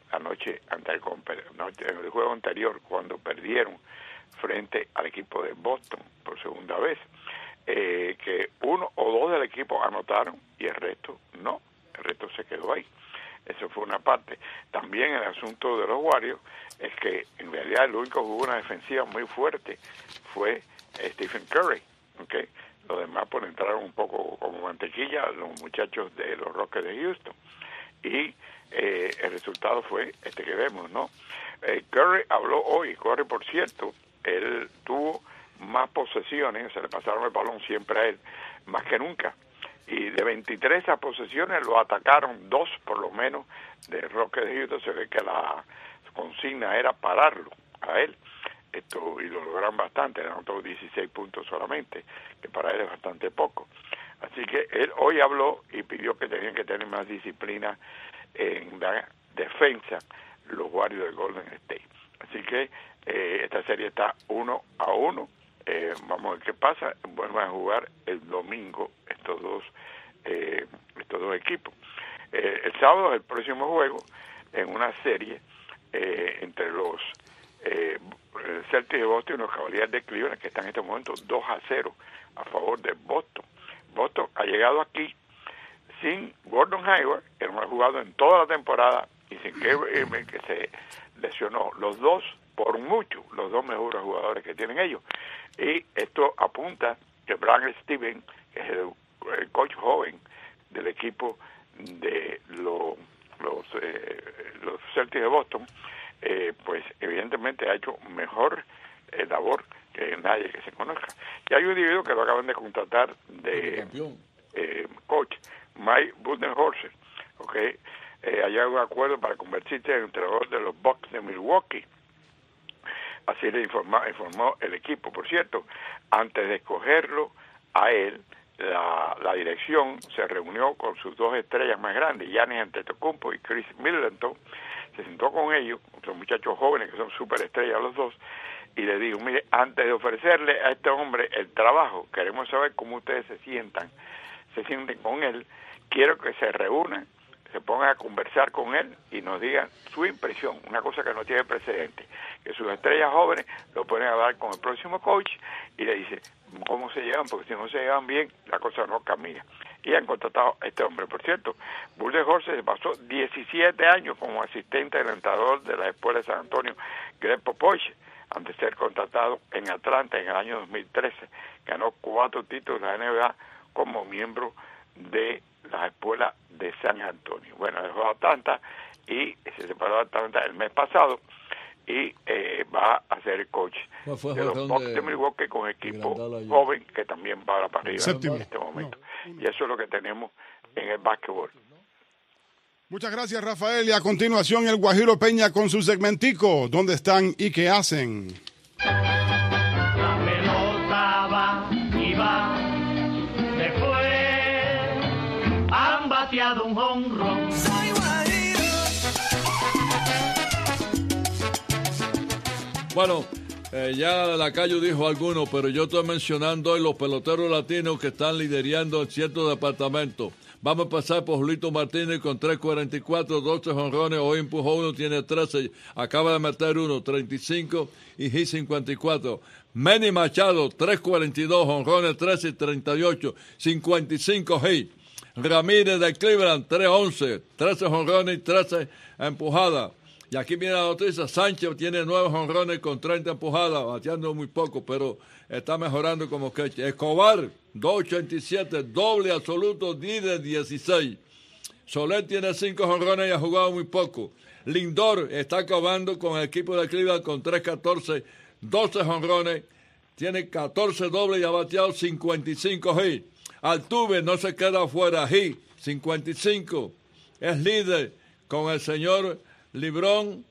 el juego anterior, cuando perdieron frente al equipo de Boston por segunda vez, que 1 o 2 del equipo anotaron y el resto no, el resto se quedó ahí. Eso fue una parte. También el asunto de los Warriors es que en realidad el único que jugó una defensiva muy fuerte fue Stephen Curry, ¿okay? Los demás pues entraron un poco como mantequilla, los muchachos de los Rockets de Houston, y el resultado fue este que vemos, ¿no? Curry habló hoy. Curry, por cierto, él tuvo más posesiones, se le pasaron el balón siempre a él, más que nunca, y de 23 a posesiones lo atacaron 2 por lo menos de Rockets de Houston. Se ve que la consigna era pararlo a él, y lo lograron bastante, le anotó 16 puntos solamente, que para él es bastante poco. Así que él hoy habló y pidió que tenían que tener más disciplina en la defensa los Warriors de Golden State. Así que esta serie está 1-1. Vamos a ver qué pasa. Vuelven a jugar el domingo estos dos equipos. El sábado es el próximo juego en una serie entre los Celtics de Boston y los Cavaliers de Cleveland, que están en este momento 2-0 a favor de Boston. Boston ha llegado aquí sin Gordon Hayward, que no ha jugado en toda la temporada, y sin Kevin, que se lesionó. Los dos, por mucho, los dos mejores jugadores que tienen ellos. Y esto apunta que Brad Stevens, que es el coach joven del equipo de los Celtics de Boston, pues evidentemente ha hecho mejor labor que nadie que se conozca. Y hay un individuo que lo acaban de contratar de coach, Mike Budenholzer, ¿okay? Hay un acuerdo para convertirse en entrenador de los Bucks de Milwaukee. Así le informó el equipo. Por cierto, antes de escogerlo a él, la dirección se reunió con sus 2 estrellas más grandes, Giannis Antetokounmpo y Chris Middleton. Se sentó con ellos, son muchachos jóvenes que son superestrellas los dos, y le dijo: mire, antes de ofrecerle a este hombre el trabajo, queremos saber cómo ustedes se sienten con él. Quiero que se reúnan, se pongan a conversar con él y nos digan su impresión, una cosa que no tiene precedente, que sus estrellas jóvenes lo ponen a hablar con el próximo coach y le dicen cómo se llevan, porque si no se llevan bien, la cosa no camina. Y han contratado a este hombre. Por cierto, Budenholzer se pasó 17 años como asistente del entrenador de la Escuela de San Antonio, Greg Popovich, antes de ser contratado en Atlanta en el año 2013. Ganó 4 títulos de la NBA como miembro de la Escuela de San Antonio. Bueno, dejó Atlanta y se separó de Atlanta el mes pasado y va a ser coach de los Bucks de Milwaukee con equipo joven que también va a la parrilla en este momento. Y eso es lo que tenemos en el básquetbol. Muchas gracias, Rafael. Y a continuación, el Guajiro Peña con su segmentico. ¿Dónde están y qué hacen? La pelota va y va, se fue, han bateado un jonrón. Soy Guajiro. Bueno, ya Lacayo dijo algunos, pero yo estoy mencionando hoy los peloteros latinos que están liderando en ciertos departamentos. Vamos a pasar por Julito Martínez con 3.44, 12 jonrones, hoy empujó uno, tiene 13, acaba de meter uno, 35 y hit 54. Manny Machado, 3.42, jonrones 13 y 38, 55 hit. Ramírez de Cleveland, 3.11, 13 jonrones y 13 empujadas. Y aquí viene la noticia, Sánchez tiene 9 jonrones con 30 empujadas, bateando muy poco, pero está mejorando como catch. Escobar, 2.87, doble absoluto, líder 16. Soler tiene 5 jonrones y ha jugado muy poco. Lindor está acabando con el equipo de Cleveland con 3.14, 12 jonrones, tiene 14 dobles y ha bateado 55 hits. Altuve no se queda afuera, hit 55, es líder con el señor Librón,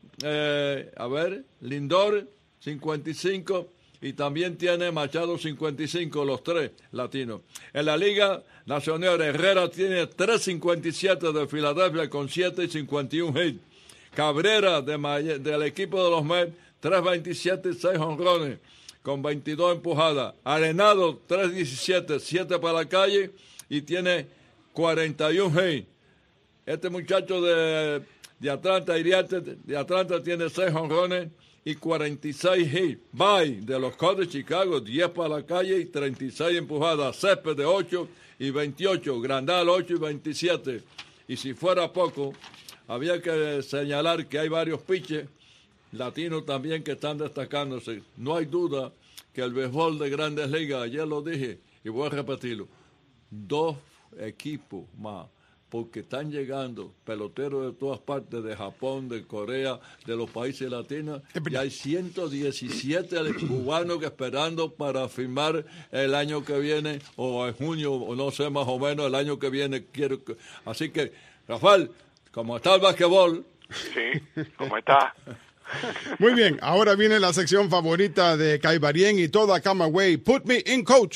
Lindor 55 y también tiene Machado 55, los tres latinos. En la Liga Nacional, Herrera tiene 3.57 de Filadelfia con 7 y 51 hits. Cabrera del equipo de los Mets, 3.27 y 6 jonrones con 22 empujadas. Arenado, 3.17, 7 para la calle y tiene 41 hits. Este muchacho de Atlanta, Iriarte, de Atlanta tiene 6 jonrones y 46 hits. Bay de los Cubs de Chicago, 10 para la calle y 36 empujadas. Césped de 8 y 28. Grandal 8 y 27. Y si fuera poco, había que señalar que hay varios pitchers latinos también que están destacándose. No hay duda que el béisbol de Grandes Ligas, ayer lo dije y voy a repetirlo, 2 equipos más, porque están llegando peloteros de todas partes, de Japón, de Corea, de los países latinos, y hay 117 cubanos que esperando para firmar el año que viene, o en junio, o no sé, más o menos el año que viene. Así que, Rafael, ¿cómo está el basquetbol? Sí, ¿cómo está? Muy bien, ahora viene la sección favorita de Caibarien y toda Camagüey, Put Me in Coach.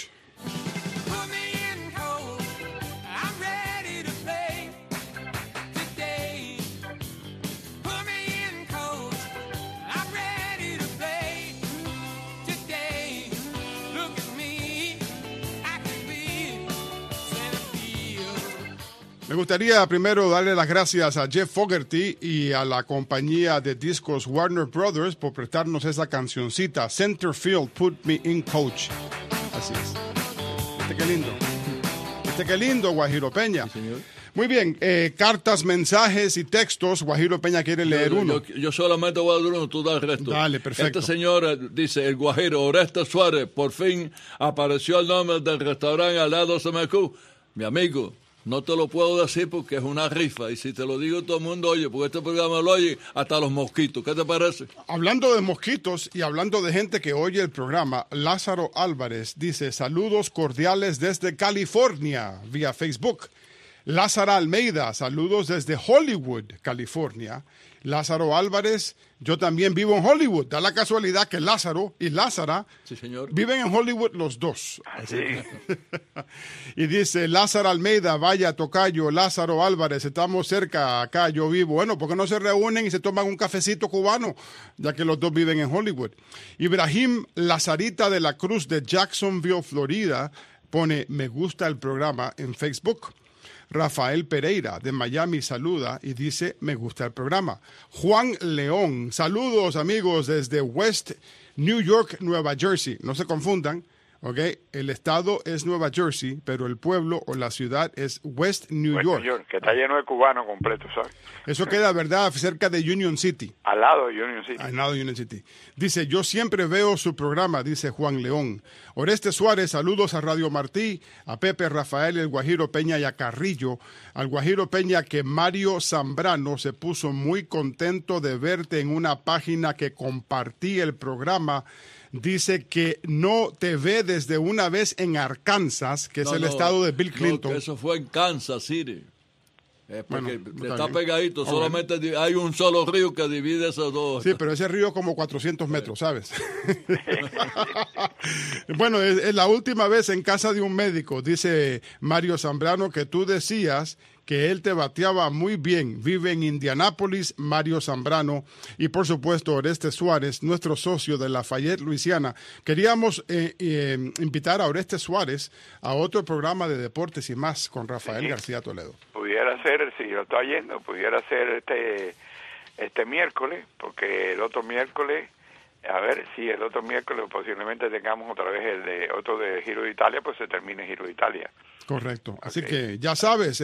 Me gustaría primero darle las gracias a Jeff Fogerty y a la compañía de discos Warner Brothers por prestarnos esa cancioncita, Centerfield, Put Me in Coach. Así es. Qué lindo. Qué lindo, Guajiro Peña. Sí, señor. Muy bien, cartas, mensajes y textos. Guajiro Peña quiere leer uno. Yo solamente voy a dar uno, tú das el resto. Dale, perfecto. Este señor dice, el Guajiro, Orestes Suárez, por fin apareció el nombre del restaurante al lado de SMQ. Mi amigo, no te lo puedo decir porque es una rifa. Y si te lo digo, todo el mundo oye, porque este programa lo oye hasta los mosquitos. ¿Qué te parece? Hablando de mosquitos y hablando de gente que oye el programa, Lázaro Álvarez dice, saludos cordiales desde California, vía Facebook. Lázaro Almeida, saludos desde Hollywood, California. Lázaro Álvarez, yo también vivo en Hollywood. Da la casualidad que Lázaro y Lázara viven en Hollywood los dos. Sí. Y dice Lázaro Almeida, vaya tocayo, Lázaro Álvarez, estamos cerca, acá yo vivo. Bueno, ¿por qué no se reúnen y se toman un cafecito cubano? Ya que los dos viven en Hollywood. Ibrahim Lazarita de la Cruz de Jacksonville, Florida, pone me gusta el programa en Facebook. Rafael Pereira de Miami saluda y dice me gusta el programa. Juan León, saludos amigos desde West New York, Nueva Jersey. No se confundan, ¿ok? El estado es Nueva Jersey, pero el pueblo o la ciudad es West New York. Que está lleno de cubanos completos, ¿sabes? Eso queda, ¿verdad?, cerca de Union City. Al lado de Union City. Al lado de Union City. Dice, yo siempre veo su programa, dice Juan León. Orestes Suárez, saludos a Radio Martí, a Pepe Rafael, el Guajiro Peña y a Carrillo. Al Guajiro Peña que Mario Zambrano se puso muy contento de verte en una página que compartí el programa. Dice que no te ve desde una vez en Arkansas, que es el estado de Bill Clinton. Eso fue en Kansas City. Porque Bueno, está bien. pegadito, solamente hay un solo río que divide esos dos. Sí, pero ese río como 400 metros, ¿sabes? Bueno, es la última vez en casa de un médico, dice Mario Zambrano, que tú decías que él te bateaba muy bien. Vive en Indianápolis, Mario Zambrano, y por supuesto Orestes Suárez, nuestro socio de Lafayette, Luisiana. Queríamos invitar a Orestes Suárez a otro programa de deportes y más con Rafael García Toledo. Pudiera ser, si lo está yendo, pudiera ser este miércoles, porque el otro miércoles, a ver si el otro miércoles posiblemente tengamos otra vez otro de Giro de Italia, pues se termine Giro de Italia. Correcto. Así que ya sabes,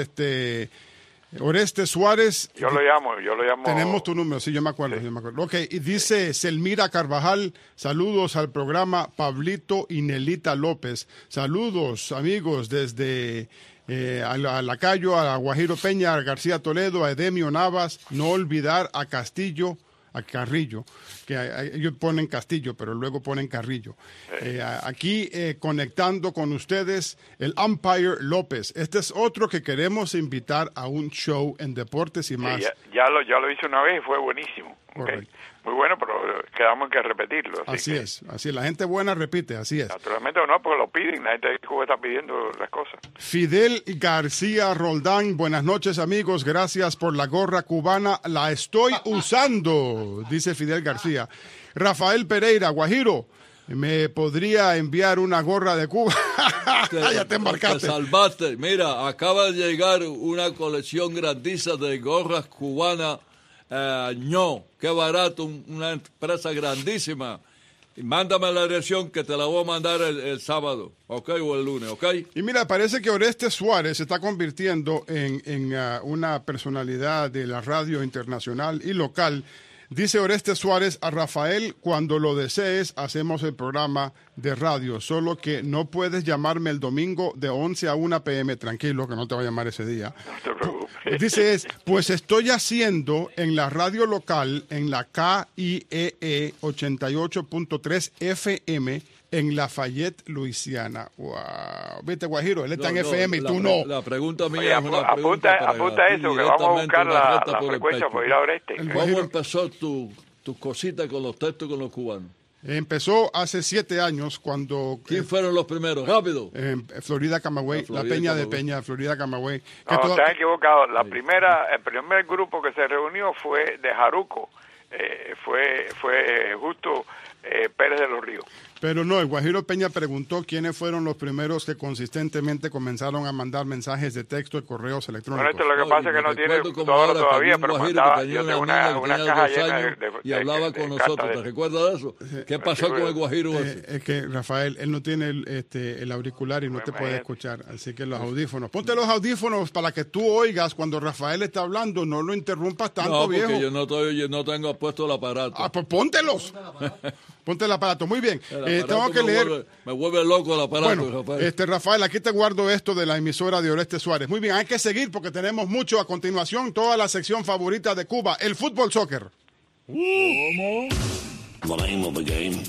Orestes Suárez. Yo lo llamo. Tenemos tu número, sí, yo me acuerdo. Ok, y dice Selmira Carvajal, saludos al programa Pablito y Nelita López. Saludos, amigos, desde a Lacayo, a Guajiro Peña, a García Toledo, a Edemio Navas, no olvidar a Castillo, a Carrillo, que ellos ponen Castillo, pero luego ponen Carrillo. Aquí conectando con ustedes el Umpire López. Este es otro que queremos invitar a un show en deportes y más. Sí, ya lo hice una vez y fue buenísimo. Okay. Muy bueno, pero quedamos en que repetirlo. Así es, la gente buena repite, así es. Naturalmente o no, porque lo piden, la gente de Cuba está pidiendo las cosas. Fidel García Roldán, buenas noches amigos, gracias por la gorra cubana, la estoy usando, dice Fidel García. Rafael Pereira, Guajiro, ¿me podría enviar una gorra de Cuba? Ya te embarcaste. Te salvaste, mira, acaba de llegar una colección grandísima de gorras cubanas. Qué barato, una empresa grandísima. Mándame la dirección que te la voy a mandar el sábado, ¿ok? O el lunes, ¿ok? Y mira, parece que Orestes Suárez se está convirtiendo en una personalidad de la radio internacional y local. Dice Orestes Suárez, a Rafael, cuando lo desees, hacemos el programa de radio, solo que no puedes llamarme el domingo de 11 a 1 p.m. Tranquilo, que no te va a llamar ese día. No te preocupes. Dice, pues estoy haciendo en la radio local, en la KIEE 88.3 FM, en Lafayette, Luisiana. Wow. Viste, Guajiro, él está en FM y tú no. La pregunta mía es una apunta eso, que vamos a buscar la frecuencia por ir a Oreste. ¿Cómo empezó tu cosita con los textos con los cubanos? Empezó hace 7 años cuando... ¿Quién fueron los primeros? ¡Rápido! Florida Camagüey, la Peña de Peña, Florida Camagüey. No, estás equivocado. El primer grupo que se reunió fue de Jaruco. Fue justo Pérez de los Ríos. Pero no, el Guajiro Peña preguntó quiénes fueron los primeros que consistentemente comenzaron a mandar mensajes de texto y correos electrónicos. Bueno, esto lo que pasa es que no tiene todo todavía, pero mandaba, yo tengo una caja llena y hablaba con nosotros. ¿Te recuerdas de eso? Sí. ¿Qué pasó con el Guajiro ese? Es que, Rafael, él no tiene el auricular y no te puede escuchar, así que los audífonos. Ponte los audífonos para que tú oigas cuando Rafael está hablando, no lo interrumpas tanto, viejo. No, porque yo no tengo puesto el aparato. Ah, pues póntelos. Ponte el aparato. Muy bien. Tengo que leer. Me vuelve loco el aparato, bueno, Rafael. Rafael, aquí te guardo esto de la emisora de Orestes Suárez. Muy bien, hay que seguir porque tenemos mucho. A continuación, toda la sección favorita de Cuba, el fútbol soccer. ¿Cómo? The name of the game.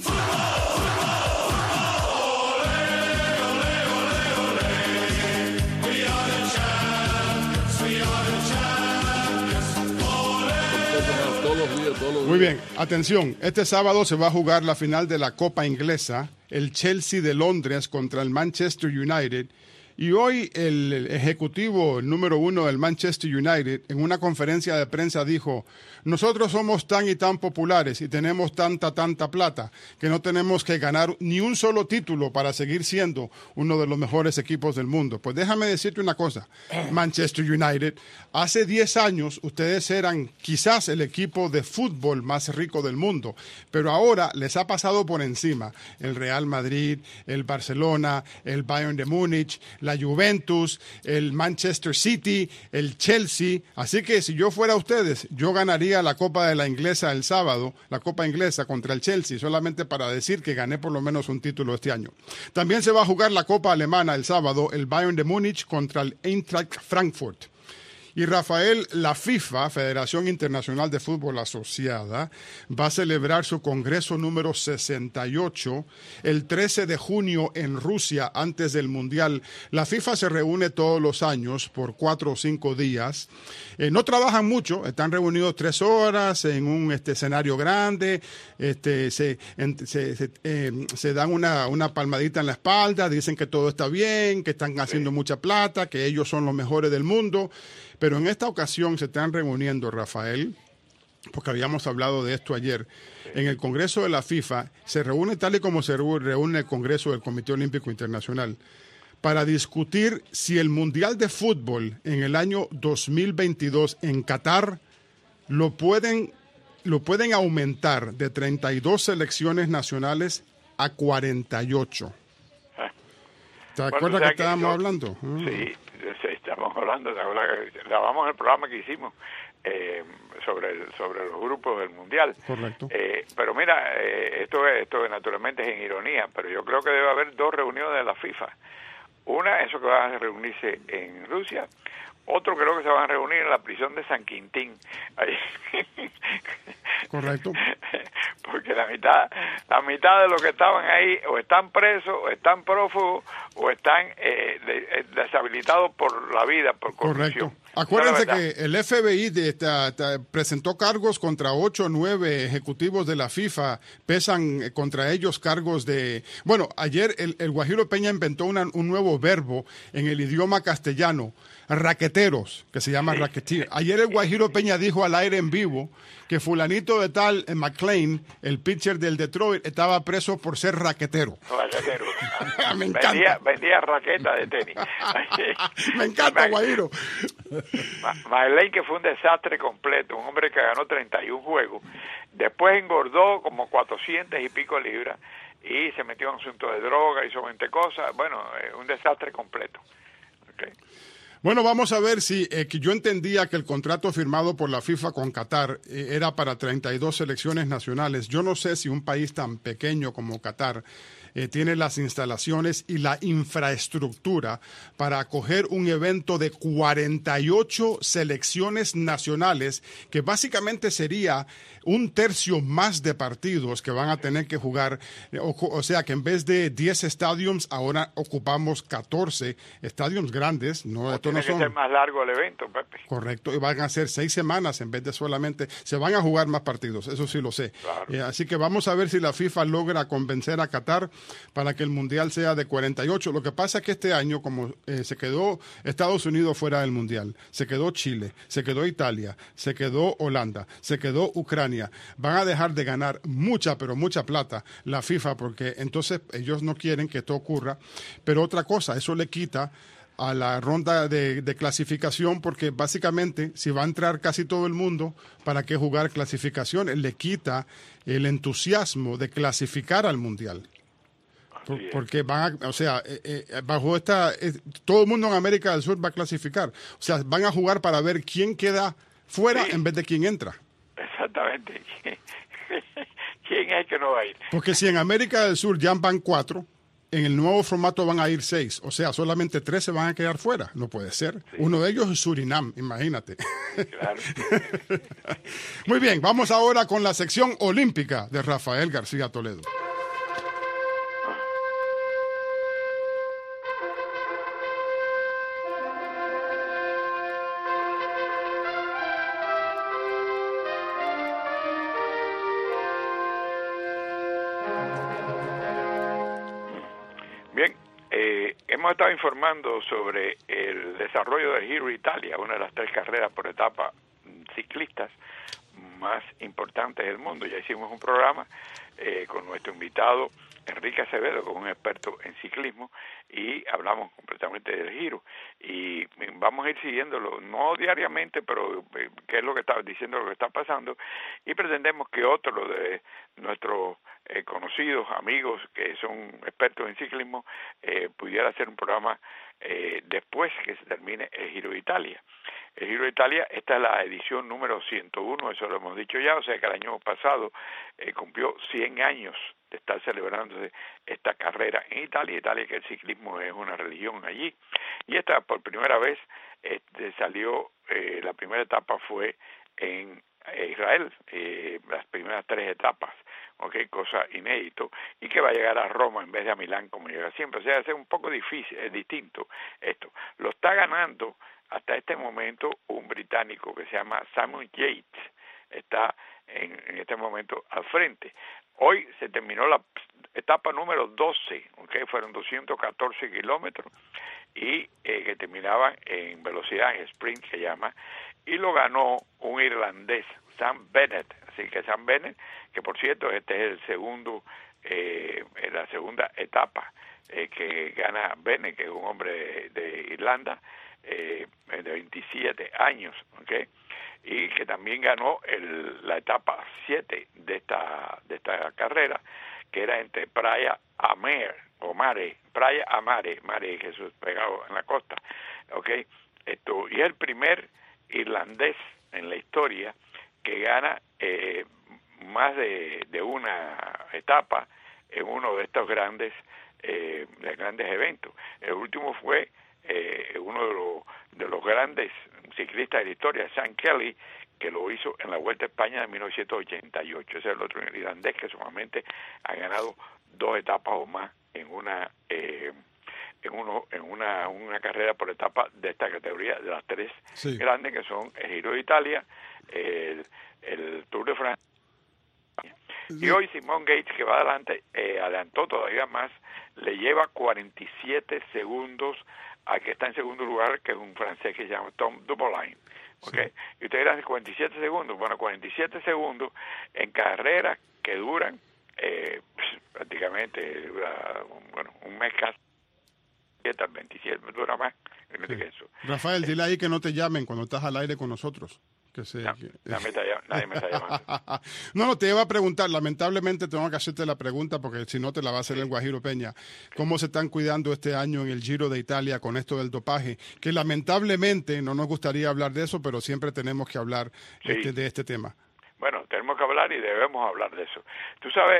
Muy bien, atención, este sábado se va a jugar la final de la Copa Inglesa, el Chelsea de Londres contra el Manchester United, y hoy el ejecutivo, el número 1 del Manchester United, en una conferencia de prensa dijo, nosotros somos tan y tan populares y tenemos tanta plata que no tenemos que ganar ni un solo título para seguir siendo uno de los mejores equipos del mundo. Pues déjame decirte una cosa, Manchester United, hace 10 años ustedes eran quizás el equipo de fútbol más rico del mundo, pero ahora les ha pasado por encima el Real Madrid, el Barcelona, el Bayern de Múnich, la Juventus, el Manchester City, el Chelsea. Así que si yo fuera ustedes, yo ganaría la Copa de la Inglesa el sábado, la Copa Inglesa contra el Chelsea, solamente para decir que gané por lo menos un título este año. También se va a jugar la Copa Alemana el sábado, el Bayern de Múnich contra el Eintracht Frankfurt. Y Rafael, la FIFA, Federación Internacional de Fútbol Asociada, va a celebrar su congreso número 68 el 13 de junio en Rusia, antes del Mundial. La FIFA se reúne todos los años por 4 o 5 días. No trabajan mucho, están reunidos 3 horas en un escenario grande, se dan una palmadita en la espalda, dicen que todo está bien, que están haciendo mucha plata, que ellos son los mejores del mundo. Pero en esta ocasión se están reuniendo, Rafael, porque habíamos hablado de esto ayer, en el Congreso de la FIFA, se reúne tal y como se reúne el Congreso del Comité Olímpico Internacional, para discutir si el Mundial de Fútbol en el año 2022 en Qatar lo pueden aumentar de 32 selecciones nacionales a 48. ¿Te acuerdas que estábamos hablando? Sí, estamos hablando, grabamos el programa que hicimos sobre los grupos del Mundial. Correcto. Pero mira, esto naturalmente es en ironía, pero yo creo que debe haber 2 reuniones de la FIFA. Una, eso que van a reunirse en Rusia. Otro creo que se van a reunir en la prisión de San Quintín. Ahí. Correcto. Porque la mitad de los que estaban ahí o están presos, o están prófugos, o están deshabilitados por la vida, por corrupción. Correcto. Acuérdense que el FBI presentó cargos contra 8 o 9 ejecutivos de la FIFA, pesan contra ellos cargos de... Bueno, ayer el Guajiro Peña inventó un nuevo verbo en el idioma castellano, raqueteros, que se llama racketeer. Ayer el Guajiro Peña dijo al aire en vivo que fulanito de tal, McLean, el pitcher del Detroit, estaba preso por ser raquetero. Raquetero. Me encanta. Vendía raquetas de tenis. Me encanta, Guajiro. McLean, que fue un desastre completo, un hombre que ganó 31 juegos, después engordó como 400 y pico libras y se metió en asuntos de droga, hizo 20 cosas, bueno, un desastre completo. Okay. Bueno, vamos a ver si que yo entendía que el contrato firmado por la FIFA con Qatar era para 32 selecciones nacionales. Yo no sé si un país tan pequeño como Qatar tiene las instalaciones y la infraestructura para acoger un evento de 48 selecciones nacionales, que básicamente sería 1/3 más de partidos que van a tener que jugar. O sea que en vez de 10 estadios, ahora ocupamos 14 estadios grandes. Tiene que ser más largo el evento, Pepe. Correcto, y van a ser 6 semanas en vez de solamente... Se van a jugar más partidos, eso sí lo sé. Claro. Así que vamos a ver si la FIFA logra convencer a Qatar para que el Mundial sea de 48. Lo que pasa es que este año, como se quedó Estados Unidos fuera del Mundial, se quedó Chile, se quedó Italia, se quedó Holanda, se quedó Ucrania, van a dejar de ganar mucha, pero mucha plata la FIFA, porque entonces ellos no quieren que esto ocurra. Pero otra cosa, eso le quita a la ronda de clasificación, porque básicamente si va a entrar casi todo el mundo, ¿para qué jugar clasificación? Le quita el entusiasmo de clasificar al Mundial. Porque van a, o sea, bajo todo el mundo en América del Sur va a clasificar. O sea, van a jugar para ver quién queda fuera en vez de quién entra. Exactamente. ¿Quién es que no va a ir? Porque si en América del Sur ya van 4, en el nuevo formato van a ir 6. O sea, solamente 3 se van a quedar fuera. No puede ser. Sí. Uno de ellos es Surinam, imagínate. Claro. Muy bien, vamos ahora con la sección olímpica de Rafael García Toledo. Hemos estado informando sobre el desarrollo del Giro Italia, una de las 3 carreras por etapa ciclistas más importantes del mundo. Ya hicimos un programa con nuestro invitado Enrique Acevedo, que es un experto en ciclismo, y hablamos completamente del Giro. Y vamos a ir siguiéndolo, no diariamente, pero qué es lo que está diciendo, lo que está pasando, y pretendemos que otro de nuestros conocidos, amigos que son expertos en ciclismo, pudiera hacer un programa después que se termine el Giro de Italia. El Giro de Italia, esta es la edición número 101, eso lo hemos dicho ya, o sea que el año pasado cumplió 100 años de estar celebrándose esta carrera en Italia, que el ciclismo es una religión allí, y esta por primera vez salió, la primera etapa fue en Israel, las primeras 3 etapas, cosa inédito, y que va a llegar a Roma en vez de a Milán como llega siempre, o sea, es un poco difícil, es distinto esto. Lo está ganando hasta este momento un británico que se llama Simon Yates, está en este momento al frente. Hoy se terminó la etapa número 12, fueron 214 kilómetros y que terminaban en velocidad, en sprint que llama, y lo ganó un irlandés, Sam Bennett. Así que Sam Bennett, que por cierto este es el segundo, la segunda etapa que gana Bennett, que es un hombre de Irlanda, de 27 años, y que también ganó la etapa 7 de esta carrera, que era entre Praia a Mare, que es pegado en la costa, y es el primer irlandés en la historia que gana más de una etapa en uno de estos grandes eventos. El último fue uno de los grandes ciclistas de la historia, Sean Kelly, que lo hizo en la Vuelta a España de 1988. Ese es el otro irlandés que solamente ha ganado 2 etapas o más en una carrera por etapa de esta categoría, de las 3 grandes, que son el Giro de Italia, el Tour de Francia. Y hoy Simon Yates, que va adelante, adelantó todavía más, le lleva 47 segundos al que está en segundo lugar, que es un francés que se llama Tom Dumoulin. Y ustedes dirán 47 segundos. Bueno, 47 segundos en carreras que duran prácticamente un mes casi. 27 dura más que eso. Rafael, dile ahí que no te llamen cuando estás al aire con nosotros. Nadie me está llamando. No, te iba a preguntar, lamentablemente tengo que hacerte la pregunta porque si no te la va a hacer el Guajiro Peña. ¿Cómo se están cuidando este año en el Giro de Italia con esto del dopaje? Que lamentablemente no nos gustaría hablar de eso, pero siempre tenemos que hablar de este tema. Bueno, tenemos que hablar y debemos hablar de eso. Tú sabes,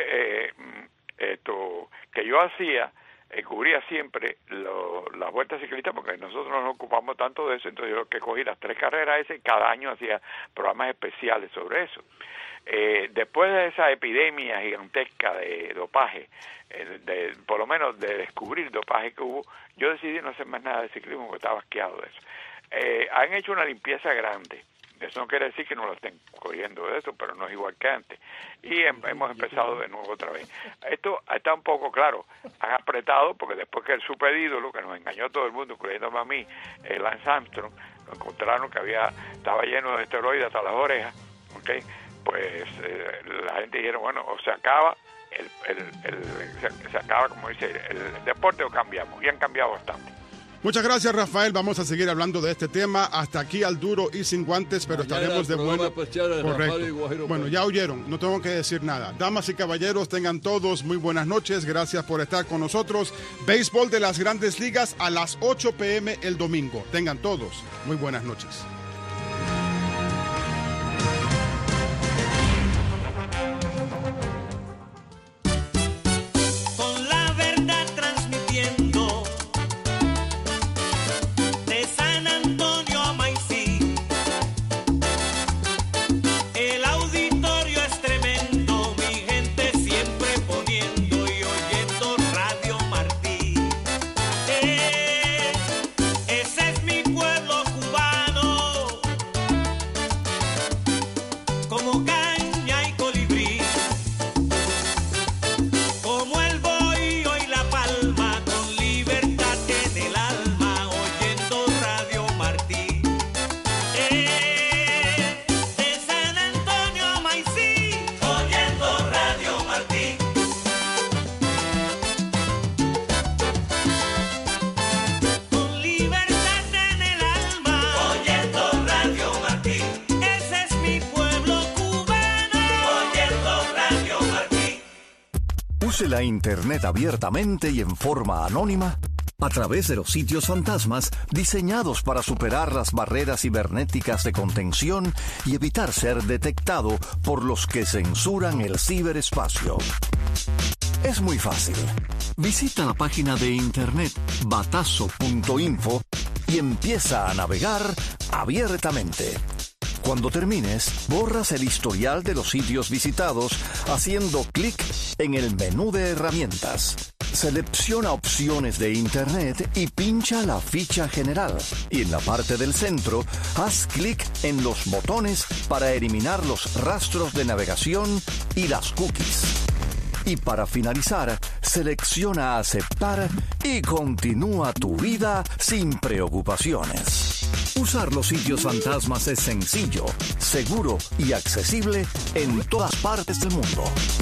que yo cubría siempre las vueltas ciclistas porque nosotros no nos ocupamos tanto de eso, entonces yo que cogí las 3 carreras esas y cada año hacía programas especiales sobre eso. Después de esa epidemia gigantesca de dopaje, por lo menos de descubrir dopaje que hubo, yo decidí no hacer más nada de ciclismo porque estaba asqueado de eso. Han hecho una limpieza grande. Eso no quiere decir que no lo estén cogiendo de eso, pero no es igual que antes. Y hemos empezado de nuevo otra vez. Esto está un poco claro. Han apretado, porque después que el superídolo, que nos engañó a todo el mundo, incluyéndome a mí, Lance Armstrong, lo encontraron que estaba lleno de esteroides hasta las orejas, pues la gente dijeron, bueno, o se acaba, se acaba, como dice, el deporte o cambiamos. Y han cambiado bastante. Muchas gracias, Rafael. Vamos a seguir hablando de este tema. Hasta aquí al duro y sin guantes, pero estaremos de vuelta. Correcto. Bueno, ya oyeron, no tengo que decir nada. Damas y caballeros, tengan todos muy buenas noches. Gracias por estar con nosotros. Béisbol de las Grandes Ligas a las 8 p.m. el domingo. Tengan todos muy buenas noches. Use la Internet abiertamente y en forma anónima a través de los sitios fantasmas diseñados para superar las barreras cibernéticas de contención y evitar ser detectado por los que censuran el ciberespacio. Es muy fácil. Visita la página de internet batazo.info y empieza a navegar abiertamente. Cuando termines, borras el historial de los sitios visitados haciendo clic en el menú de herramientas. Selecciona opciones de Internet y pincha la ficha general. Y en la parte del centro, haz clic en los botones para eliminar los rastros de navegación y las cookies. Y para finalizar, selecciona aceptar y continúa tu vida sin preocupaciones. Usar los sitios fantasmas es sencillo, seguro y accesible en todas partes del mundo.